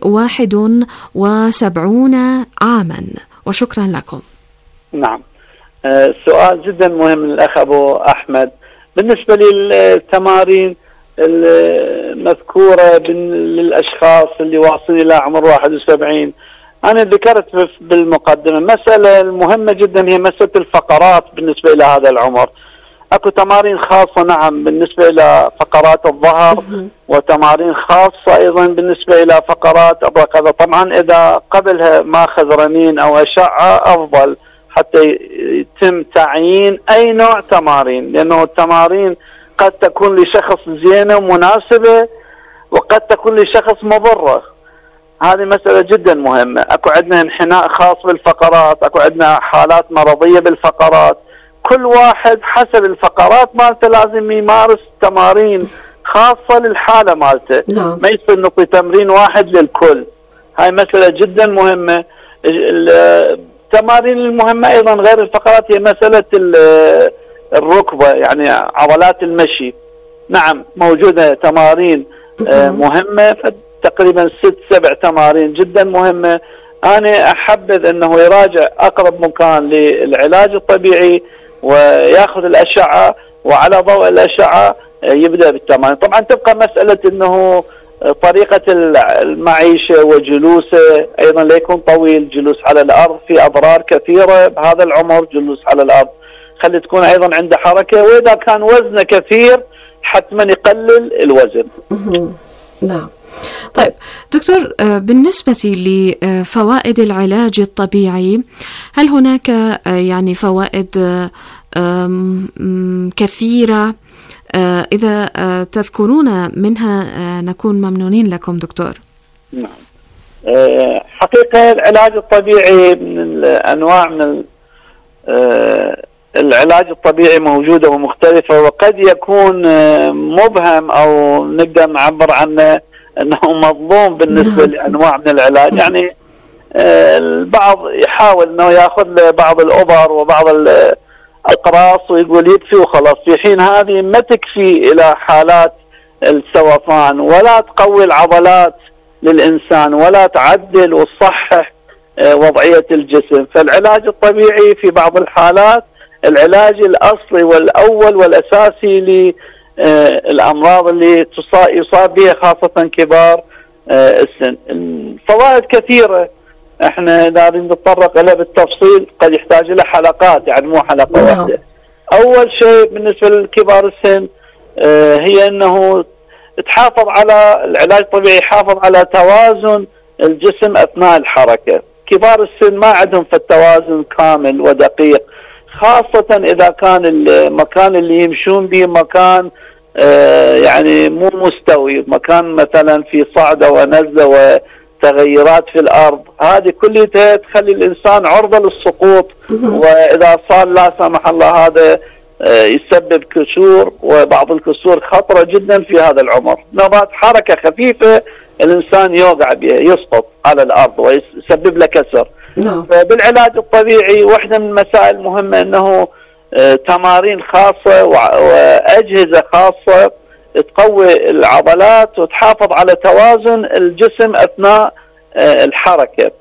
71 عاما، وشكرا لكم. نعم، سؤال جدا مهم من الأخ أبو أحمد. بالنسبة للتمارين المذكورة للأشخاص اللي واصلين إلى عمر 71، أنا ذكرت بالمقدمة مسألة المهمة جدا، هي مسألة الفقرات. بالنسبة إلى هذا العمر أكو تمارين خاصة، نعم، بالنسبة إلى فقرات الظهر، وتمارين خاصة أيضا بالنسبة إلى فقرات الركبة. طبعا إذا قبلها ما أخذ رنين أو أشعة أفضل، حتى يتم تعيين أي نوع تمارين، لأنه التمارين قد تكون لشخص زينة ومناسبة، وقد تكون لشخص مضرة. هذه مسألة جدا مهمة. أكو عندنا انحناء خاص بالفقرات، أكو عندنا حالات مرضية بالفقرات. كل واحد حسب الفقرات مالته لازم يمارس تمارين خاصة للحالة مالته. ما يصير نعطي تمرين واحد للكل. هاي مسألة جدا مهمة. التمارين المهمة أيضا غير الفقرات هي مسألة الركبة، يعني عضلات المشي. نعم، موجودة تمارين مهمة، تقريبا 6-7 تمارين جدا مهمة. أنا أحبذ أنه يراجع أقرب مكان للعلاج الطبيعي ويأخذ الأشعة، وعلى ضوء الأشعة يبدأ بالتمارين. طبعا تبقى مسألة أنه طريقة المعيشة وجلوسه أيضا لا يكون طويل. جلوس على الأرض في أضرار كثيرة بهذا العمر، جلوس على الأرض خلي تكون أيضا عنده حركة، وإذا كان وزنه كثير حتما يقلل الوزن. نعم. طيب دكتور، بالنسبة لفوائد العلاج الطبيعي، هل هناك يعني فوائد كثيرة؟ إذا تذكرون منها نكون ممنونين لكم دكتور. نعم، حقيقة العلاج الطبيعي من الأنواع من العلاج الطبيعي موجودة ومختلفة، وقد يكون مبهم أو نقدر نعبر عنه أنه مظلوم بالنسبة لأنواع من العلاج. يعني البعض يحاول أنه يأخذ بعض الأبر وبعض الأقراص ويقول يكفي وخلاص، في حين هذه ما تكفي إلى حالات السرطان، ولا تقوي العضلات للإنسان، ولا تعدل وتصحح وضعية الجسم. فالعلاج الطبيعي في بعض الحالات العلاج الأصلي والأول والأساسي للأمراض اللي يصاب بها خاصة كبار السن. الفوائد كثيرة احنا اذا نتطرق اليه بالتفصيل قد يحتاج الى حلقات، يعني مو حلقه واحده. اول شيء بالنسبه لكبار السن هي انه تحافظ على العلاج الطبيعي، يحافظ على توازن الجسم اثناء الحركه. كبار السن ما عندهم في التوازن كامل ودقيق، خاصه اذا كان المكان اللي يمشون به مكان يعني مو مستوي، مكان مثلا في صعده ونزله وتغيرات في الارض، هذه كلها تخلي الانسان عرضه للسقوط، واذا صار لا سمح الله هذا يسبب كسور، وبعض الكسور خطره جدا في هذا العمر. نوبات حركه خفيفه الانسان يوقع بها، يسقط على الارض ويسبب له كسر. فبالعلاج الطبيعي واحده من المسائل المهمه انه تمارين خاصه واجهزه خاصه تقوي العضلات وتحافظ على توازن الجسم اثناء الحركه.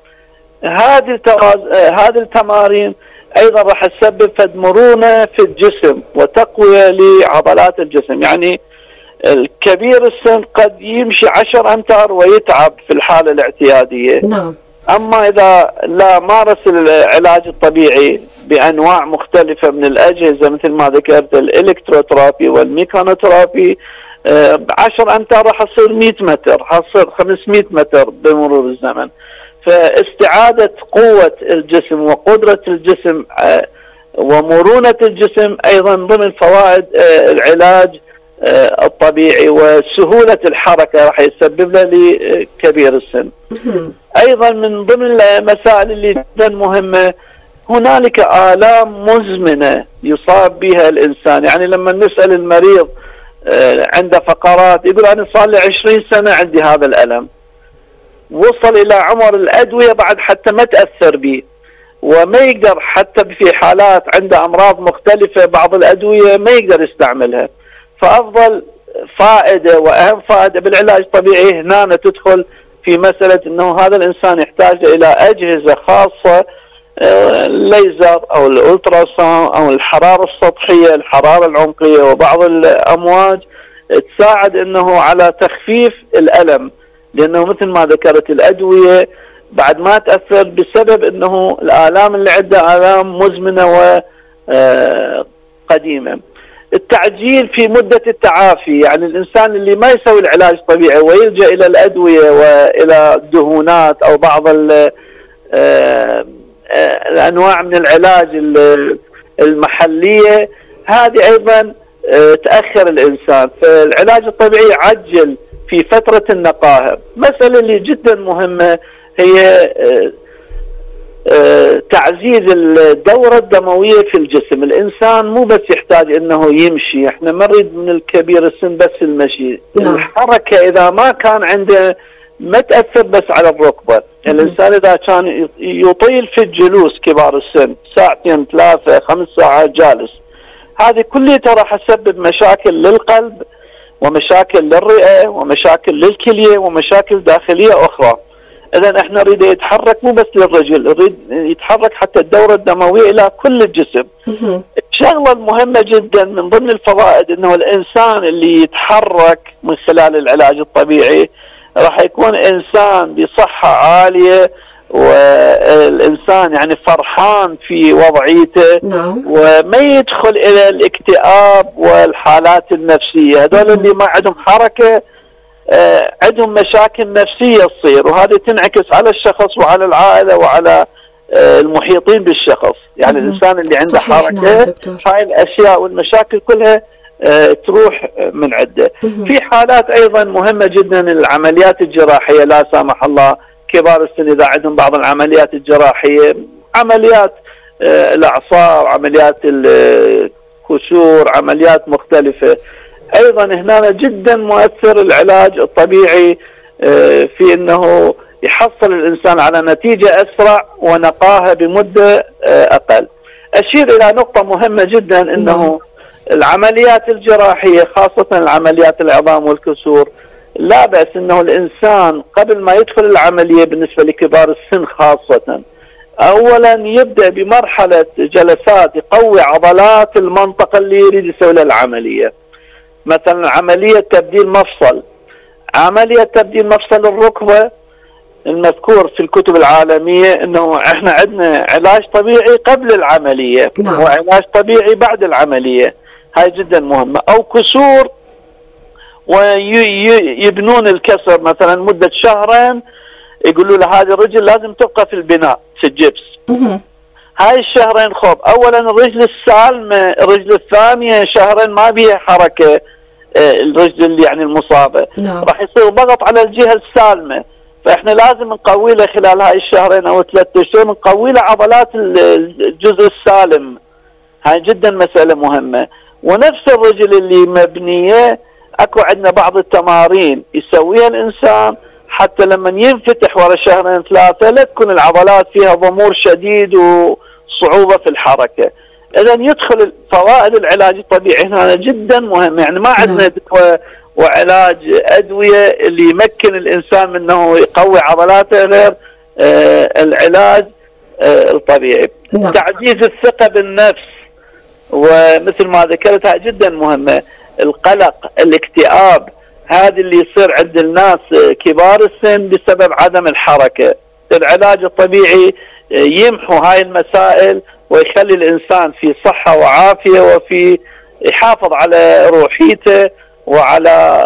هذه التمارين ايضا راح تسبب فد مرونه في الجسم وتقويه لعضلات الجسم. يعني الكبير السن قد يمشي 10 أمتار ويتعب في الحاله الاعتياديه. اما اذا لا مارس العلاج الطبيعي بانواع مختلفه من الاجهزه مثل ما ذكرت الالكتروثيرابي والميكانوثيرابي، 10 أمتار راح تصير 100 متر، راح تصير 500 متر بمرور الزمن. فاستعادة قوة الجسم وقدرة الجسم ومرونة الجسم أيضا ضمن فوائد العلاج الطبيعي، وسهولة الحركة راح يسبب له لكبير السن. أيضا من ضمن المسائل اللي جدا مهمة، هنالك آلام مزمنة يصاب بها الإنسان. يعني لما نسأل المريض عنده فقرات يقول أنا صار لي 20 سنة عندي هذا الألم، وصل إلى عمر الأدوية بعد حتى ما تأثر به، وما يقدر حتى في حالات عنده أمراض مختلفة بعض الأدوية ما يقدر يستعملها. فأفضل فائدة وأهم فائدة بالعلاج الطبيعي هنا تدخل في مسألة أنه هذا الإنسان يحتاج إلى أجهزة خاصة، الليزر أو الألتراساوند أو الحرارة السطحية، الحرارة العمقية، وبعض الأمواج تساعد أنه على تخفيف الألم، لأنه مثل ما ذكرت الأدوية بعد ما تأثر بسبب أنه الآلام اللي عنده آلام مزمنة وقديمة. التعجيل في مدة التعافي، يعني الإنسان اللي ما يسوي العلاج الطبيعي ويلجأ إلى الأدوية وإلى الدهونات أو بعض الأنواع من العلاج المحلية، هذه أيضا تأخر الإنسان. فالعلاج الطبيعي يعجل في فترة النقاهة. مسألة اللي جدا مهمة هي تعزيز الدورة الدموية في الجسم. الإنسان مو بس يحتاج أنه يمشي، احنا ما نريد من الكبير السن بس المشي. الحركة إذا ما كان عنده ما تأثر بس على الركبة. الإنسان إذا كان يطيل في الجلوس كبار السن 2 3 5 ساعات جالس، هذه كلها راح تسبب مشاكل للقلب ومشاكل للرئة ومشاكل للكلية ومشاكل داخلية أخرى. إذن احنا نريد يتحرك مو بس للرجل، نريد يتحرك حتى الدورة الدموية إلى كل الجسم. الشغلة المهمة جدا من ضمن الفوائد أنه الإنسان اللي يتحرك من خلال العلاج الطبيعي راح يكون إنسان بصحة عالية، والإنسان يعني فرحان في وضعيته، وما يدخل إلى الاكتئاب والحالات النفسية. هذول اللي ما عندهم حركة عندهم مشاكل نفسية تصير، وهذه تنعكس على الشخص وعلى العائلة وعلى المحيطين بالشخص. يعني الإنسان اللي عنده حركة هاي الأشياء والمشاكل كلها تروح من عنده. في حالات أيضا مهمة جدا العمليات الجراحية، لا سامح الله كبار السن إذا عندهم بعض العمليات الجراحية، عمليات الأعصاب، عمليات الكسور، عمليات مختلفة، أيضا هنا جدا مؤثر العلاج الطبيعي في أنه يحصل الإنسان على نتيجة أسرع ونقاهة بمدة أقل. أشير إلى نقطة مهمة جدا، أنه العمليات الجراحية خاصة العمليات العظام والكسور لا بأس أنه الإنسان قبل ما يدخل العملية بالنسبة لكبار السن خاصة أولا يبدأ بمرحلة جلسات يقوي عضلات المنطقة اللي يريد يسوي لها العملية. مثلا عملية تبديل مفصل، عملية تبديل مفصل الركبة المذكور في الكتب العالمية أنه إحنا عندنا علاج طبيعي قبل العملية وعلاج طبيعي بعد العملية. هاي جدا مهمة. أو كسور ويبنون الكسر مثلا مدة شهرين، يقولوا له هذه الرجل لازم تبقى في البناء في الجبس. هاي الشهرين خوب، أولا الرجل السالمة، الرجل الثانية شهرين ما بيها حركة، الرجل اللي يعني المصابة راح يصير ضغط على الجهة السالمة، فإحنا لازم نقوي له خلال هاي الشهرين أو 3 أشهر، نقوي له عضلات الجزء السالم. هاي جدا مسألة مهمة. ونفس الرجل اللي مبنية أكو عندنا بعض التمارين يسويها الإنسان حتى لما ينفتح ورا 2-3 لا تكون العضلات فيها ضمور شديد وصعوبة في الحركة. إذا يدخل فوائد العلاج الطبيعي هنا جدا مهم. يعني ما عندنا دواء وعلاج أدوية اللي يمكن الإنسان منه يقوي عضلاته غير العلاج الطبيعي. تعزيز الثقة بالنفس، ومثل ما ذكرتها جدا مهمة. القلق، الاكتئاب، هذا اللي يصير عند الناس كبار السن بسبب عدم الحركة. العلاج الطبيعي يمحو هاي المسائل ويخلي الإنسان في صحة وعافية وفي يحافظ على روحيته وعلى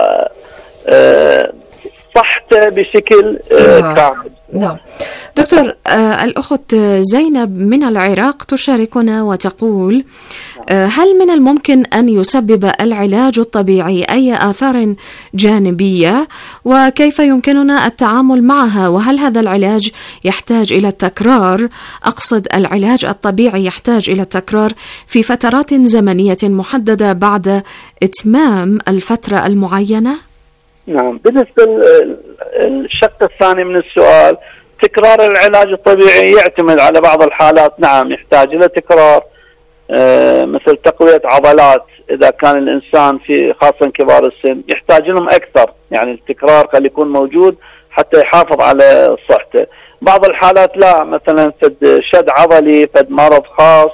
صحته بشكل كامل. نعم دكتور، الأخت زينب من العراق تشاركنا وتقول: هل من الممكن أن يسبب العلاج الطبيعي أي آثار جانبية، وكيف يمكننا التعامل معها؟ وهل هذا العلاج يحتاج إلى التكرار؟ أقصد العلاج الطبيعي يحتاج إلى التكرار في فترات زمنية محددة بعد إتمام الفترة المعينة؟ نعم، بالنسبة للشق الثاني من السؤال، تكرار العلاج الطبيعي يعتمد على بعض الحالات. نعم يحتاج إلى تكرار، مثل تقوية عضلات. إذا كان الإنسان في خاصة كبار السن يحتاج لهم أكثر، يعني التكرار قد يكون موجود حتى يحافظ على صحته. بعض الحالات لا، مثلا فد شد عضلي، فد مرض خاص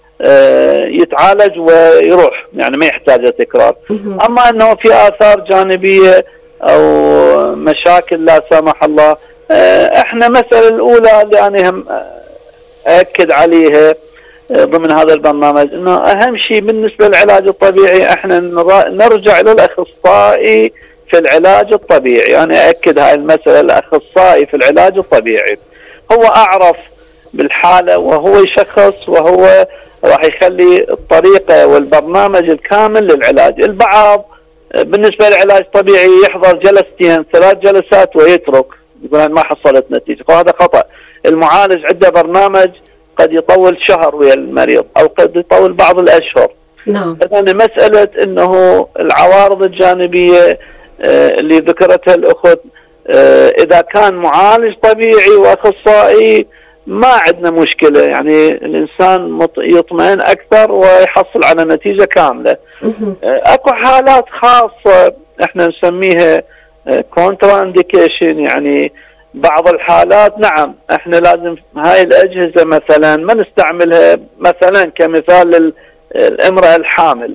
يتعالج ويروح، يعني ما يحتاج تكرار. أما أنه في آثار جانبية أو مشاكل لا سمح الله، احنا مسألة الأولى اللي أنا هم أكد عليها ضمن هذا البرنامج، انه اهم شيء بالنسبة للعلاج الطبيعي احنا نرجع للأخصائي في العلاج الطبيعي. انا أأكد هاي المسألة، الأخصائي في العلاج الطبيعي هو أعرف بالحالة وهو يشخص وهو راح يخلي الطريقة والبرنامج الكامل للعلاج. البعض بالنسبة للعلاج الطبيعي يحضر 2-3 جلسات ويترك، يقول ما حصلت نتيجة، وهذا خطأ. المعالج عنده برنامج قد يطول شهر ويا المريض أو قد يطول بعض الأشهر. نعم. إذن مسألة إنه العوارض الجانبية اللي ذكرتها الأخت، إذا كان معالج طبيعي وأخصائي ما عندنا مشكلة، يعني الإنسان يطمئن أكثر ويحصل على نتيجة كاملة. أكو حالات خاصة احنا نسميها كونترا انديكيشن، يعني بعض الحالات نعم احنا لازم هاي الأجهزة مثلا ما نستعملها، مثلا كمثال للامرأة الحامل.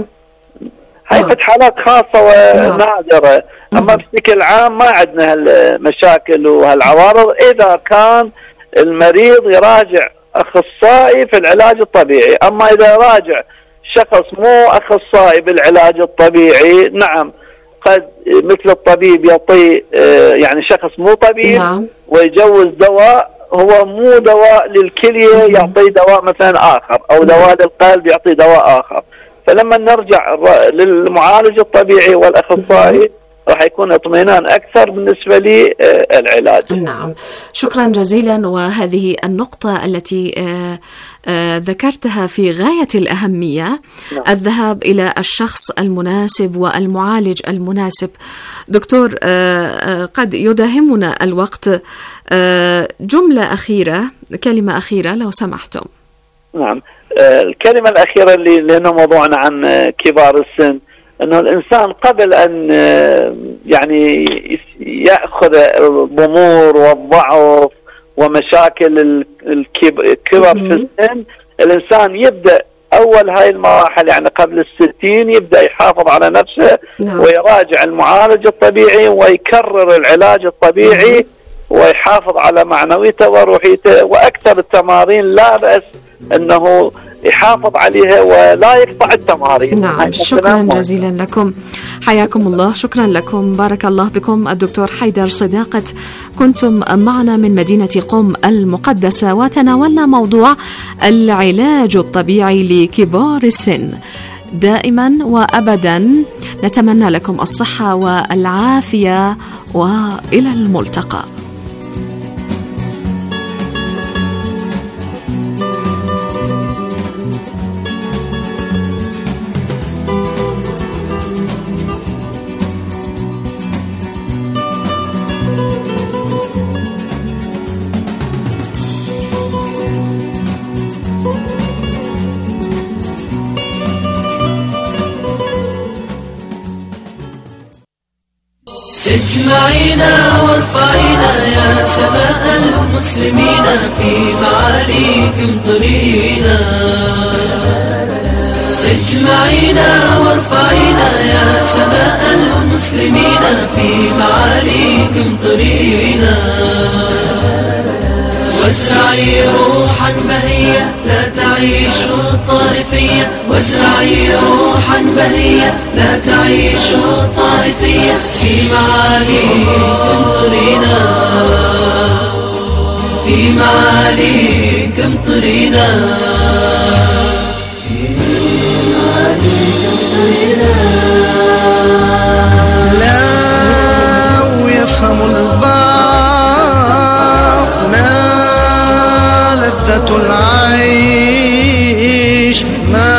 هاي حالات خاصة ونادرة، أما بشكل عام ما عندنا هالمشاكل وهالعوارض. إذا كان المريض يراجع أخصائي في العلاج الطبيعي. أما إذا راجع شخص مو أخصائي بالعلاج الطبيعي، نعم قد مثل الطبيب يعطي يعني شخص مو طبيب ويجوز دواء هو مو دواء للكلية، يعطي دواء مثلا آخر، أو دواء للقلب يعطي دواء آخر. فلما نرجع للمعالج الطبيعي والأخصائي راح يكون اطمئنان أكثر بالنسبة لي العلاج. نعم، شكرا جزيلا. وهذه النقطة التي ذكرتها في غاية الأهمية. نعم. الذهاب إلى الشخص المناسب والمعالج المناسب. دكتور، قد يداهمنا الوقت، جملة أخيرة، كلمة أخيرة لو سمحتم. نعم، الكلمة الأخيرة اللي لأنه موضوعنا عن كبار السن، أنه الإنسان قبل أن يعني يأخذ الضمور والضعف ومشاكل الكبر في السن، الإنسان يبدأ أول هاي المراحل، يعني قبل 60 يبدأ يحافظ على نفسه ويراجع المعالج الطبيعي ويكرر العلاج الطبيعي ويحافظ على معنويته وروحيته، وأكثر التمارين لا بأس أنه يحافظ عليها ولا يقطع التمارين. نعم، شكرا جزيلا لكم، حياكم الله، شكرا لكم، بارك الله بكم. الدكتور حيدر صداقة كنتم معنا من مدينة قم المقدسة، وتناولنا موضوع العلاج الطبيعي لكبار السن. دائما وأبدا نتمنى لكم الصحة والعافية، وإلى الملتقى. اجمعينا وارفعينا يا سماء المسلمين، في معاليكم طرينا. اجمعينا وارفعينا يا سماء المسلمين، في معاليكم طرينا. وازرعي روحا بهية لا تعيش الطائفية، وازرعي روحا بهية لا تعيش الطائفية، في معاليكم طرينا، في معاليكم طرينا، في معاليكم طرينا. لو يفهم البعض ما لذة العيش، ما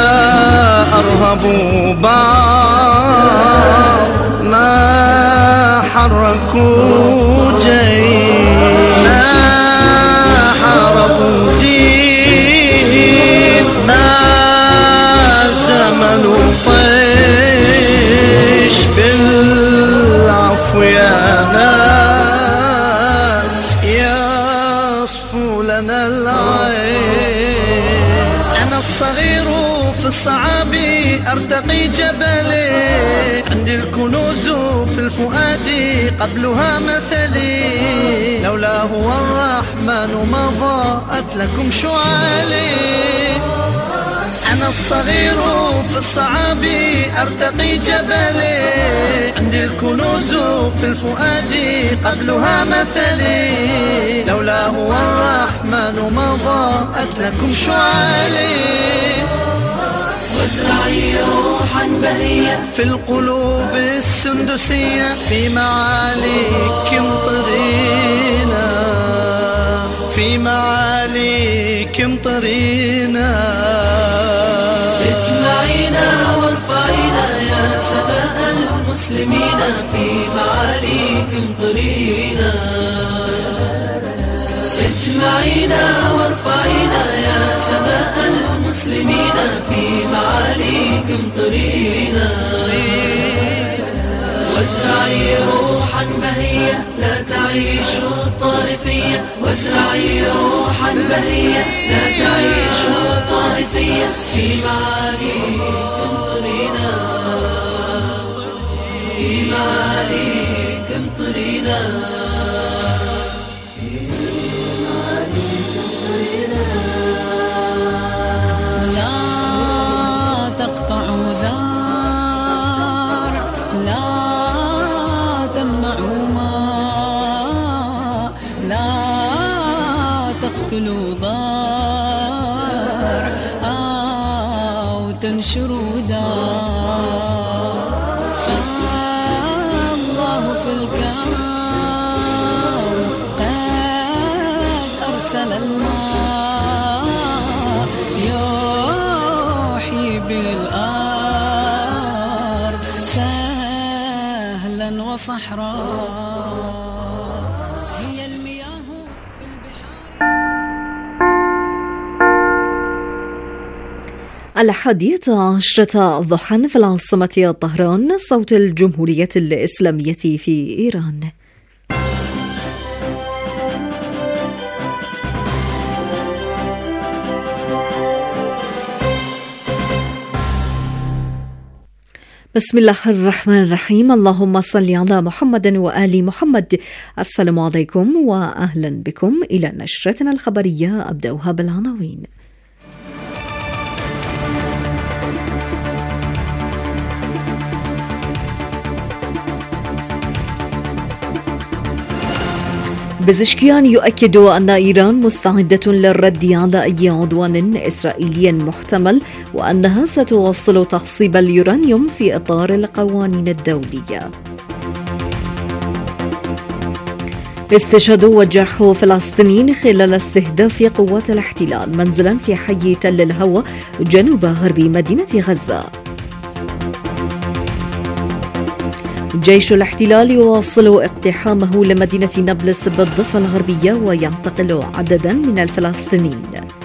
أرهبوا بعض، ما حركوا جيش، ما حاربوا دين، ما زمنوا طيش. بالعفو يا ناس يصفو لنا العين. أنا الصغير في الصعاب أرتقي جبلي، عندي الكنوز في الفؤاد قبلها مثلي. لولا هو الرحمن ما ضاءت لكم شعالي. أنا الصغير في الصعاب أرتقي جبلي، عندي الكنوز في الفؤاد قبلها مثلي. لولا هو الرحمن ما ضاءت لكم شعالي. وازرعي روحا بهية في القلوب السندسية، في معاليكم طرينا، في معاليكم طرينا. اجمعينا وارفعينا يا سماء المسلمين، في معاليكم طرينا. اجمعينا وارفعينا يا سماء المسلمين، في معاليكم طرينا. وازرعي روحا بهية لا تعيش الطائفية، وازرعي روحا بهية لا تعيش الطائفية، في معاليكم طرينا، في معاليكم طرينا. تقتلوا ضار أو تنشروا دار. الله في الكون قد أرسل الماء يحيي بالأرض سهلا وصحراء. هي المياه في البحار. 11:00 ضحى في العاصمة طهران، صوت الجمهورية الإسلامية في إيران. بسم الله الرحمن الرحيم. اللهم صل على محمد وآل محمد. السلام عليكم وأهلا بكم إلى نشرتنا الخبرية، أبدأها بالعناوين. بزشكيان يؤكد أن إيران مستعدة للرد على أي عدوان إسرائيلي محتمل، وأنها ستواصل تخصيب اليورانيوم في إطار القوانين الدولية. استشهاد وجرح فلسطينيين خلال استهداف قوات الاحتلال منزلا في حي تل الهوى جنوب غرب مدينة غزة. جيش الاحتلال يواصل اقتحامه لمدينة نابلس بالضفة الغربية ويعتقل عددا من الفلسطينيين.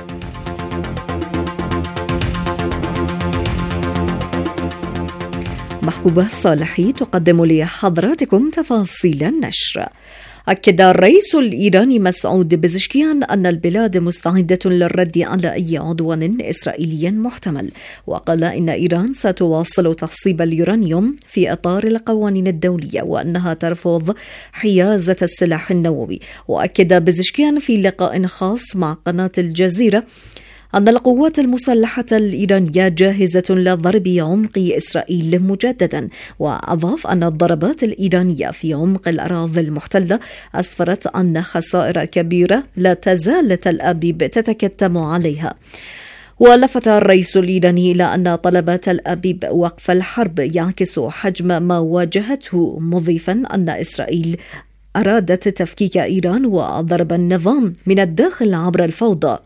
محبوبة صالحي تقدم لحضراتكم تفاصيل النشر. أكد الرئيس الإيراني مسعود بزشكيان أن البلاد مستعدة للرد على أي عدوان إسرائيلي محتمل، وقال إن إيران ستواصل تخصيب اليورانيوم في إطار القوانين الدولية، وأنها ترفض حيازة السلاح النووي. وأكد بزشكيان في لقاء خاص مع قناة الجزيرة أن القوات المسلحة الإيرانية جاهزة لضرب عمق إسرائيل مجددا، وأضاف أن الضربات الإيرانية في عمق الأراضي المحتلة أسفرت عن خسائر كبيرة لا تزال تل أبيب تتكتم عليها. ولفت الرئيس الإيراني إلى أن طلب تل أبيب وقف الحرب يعكس حجم ما واجهته، مضيفا أن إسرائيل أرادت تفكيك إيران وضرب النظام من الداخل عبر الفوضى،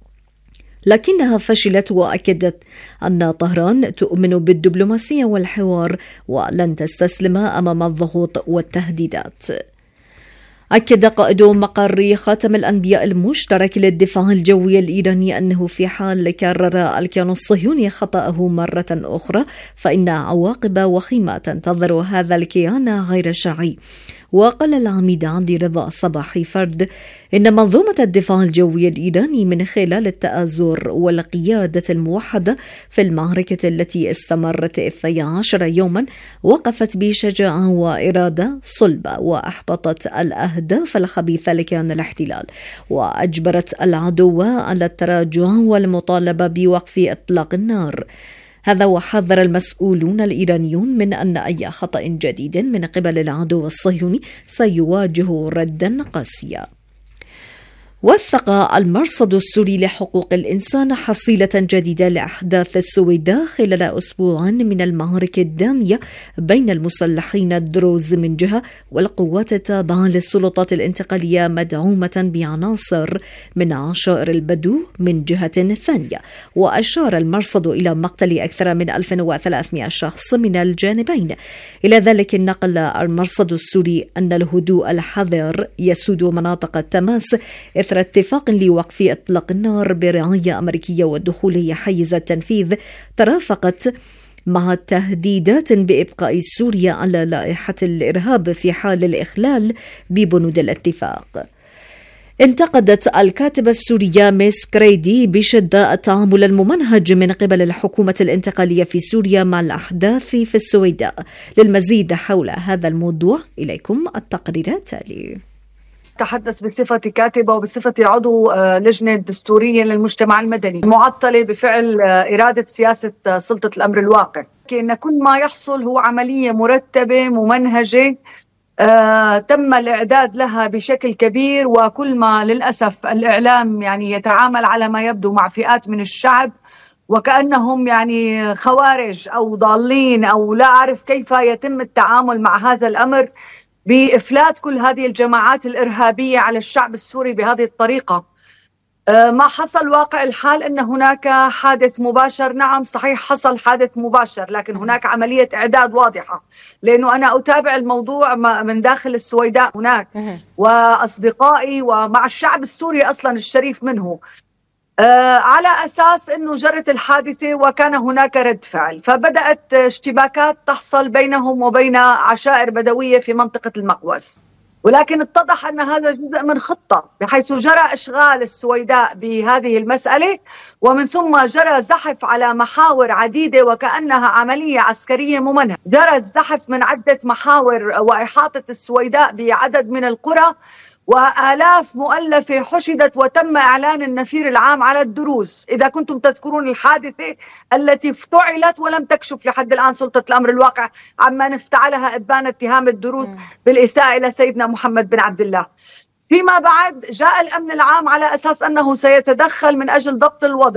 لكنها فشلت. وأكدت أن طهران تؤمن بالدبلوماسية والحوار ولن تستسلم أمام الضغوط والتهديدات. أكد قائد مقر خاتم الأنبياء المشترك للدفاع الجوي الإيراني أنه في حال كرر الكيان الصهيوني خطأه مرة أخرى فإن عواقب وخيمة تنتظر هذا الكيان غير شرعي. وقال العميد عندي رضا صباحي فرد إن منظومة الدفاع الجوي الإيراني من خلال التآزر والقيادة الموحدة في المعركة التي استمرت 12 يوما وقفت بشجاعة وإرادة صلبة وأحبطت الأهداف الخبيثة لكيان الاحتلال، وأجبرت العدو على التراجع والمطالبة بوقف إطلاق النار. هذا وحذر المسؤولون الإيرانيون من أن أي خطأ جديد من قبل العدو الصهيوني سيواجه ردا قاسيا. وثق المرصد السوري لحقوق الإنسان حصيلة جديدة لأحداث السويداء خلال أسبوع من المعارك الدامية بين المسلحين الدروز من جهة والقوات التابعة للسلطات الانتقالية مدعومة بعناصر من عشائر البدو من جهة ثانية. وأشار المرصد إلى مقتل أكثر من 1300 شخص من الجانبين. إلى ذلك نقل المرصد السوري أن الهدوء الحذر يسود مناطق التماس إثر اتفاق لوقف إطلاق النار برعاية أمريكية والدخول حيز التنفيذ ترافقت مع تهديدات بإبقاء سوريا على لائحة الإرهاب في حال الإخلال ببنود الاتفاق. انتقدت الكاتبة السورية ميس كريدي بشدة التعامل الممنهج من قبل الحكومة الانتقالية في سوريا مع الأحداث في السويداء. للمزيد حول هذا الموضوع إليكم التقرير التالي. تحدث بصفتي كاتبة وبصفتي عضو لجنة دستورية للمجتمع المدني معطلة بفعل إرادة سياسة سلطة الأمر الواقع، إن كل ما يحصل هو عملية مرتبة ممنهجة تم الإعداد لها بشكل كبير، وكل ما للأسف الإعلام يعني يتعامل على ما يبدو مع فئات من الشعب وكأنهم يعني خوارج أو ضالين أو لا أعرف كيف يتم التعامل مع هذا الأمر بإفلات كل هذه الجماعات الإرهابية على الشعب السوري بهذه الطريقة. ما حصل واقع الحال أن هناك حادث مباشر. نعم صحيح حصل حادث مباشر، لكن هناك عملية إعداد واضحة، لأنه أنا أتابع الموضوع من داخل السويداء هناك وأصدقائي ومع الشعب السوري أصلا الشريف منه، على أساس أنه جرت الحادثة وكان هناك رد فعل، فبدأت اشتباكات تحصل بينهم وبين عشائر بدوية في منطقة المقوس. ولكن اتضح أن هذا جزء من خطة، بحيث جرى إشغال السويداء بهذه المسألة، ومن ثم جرى زحف على محاور عديدة وكأنها عملية عسكرية ممنهجة. جرى الزحف من عدة محاور وإحاطة السويداء بعدد من القرى، وآلاف مؤلفة حشدت وتم إعلان النفير العام على الدروز. إذا كنتم تذكرون الحادثة التي افتعلت ولم تكشف لحد الآن سلطة الأمر الواقع عما افتعلها إبان اتهام الدروز بالإساءة إلى سيدنا محمد بن عبد الله. فيما بعد جاء الأمن العام على أساس أنه سيتدخل من أجل ضبط الوضع.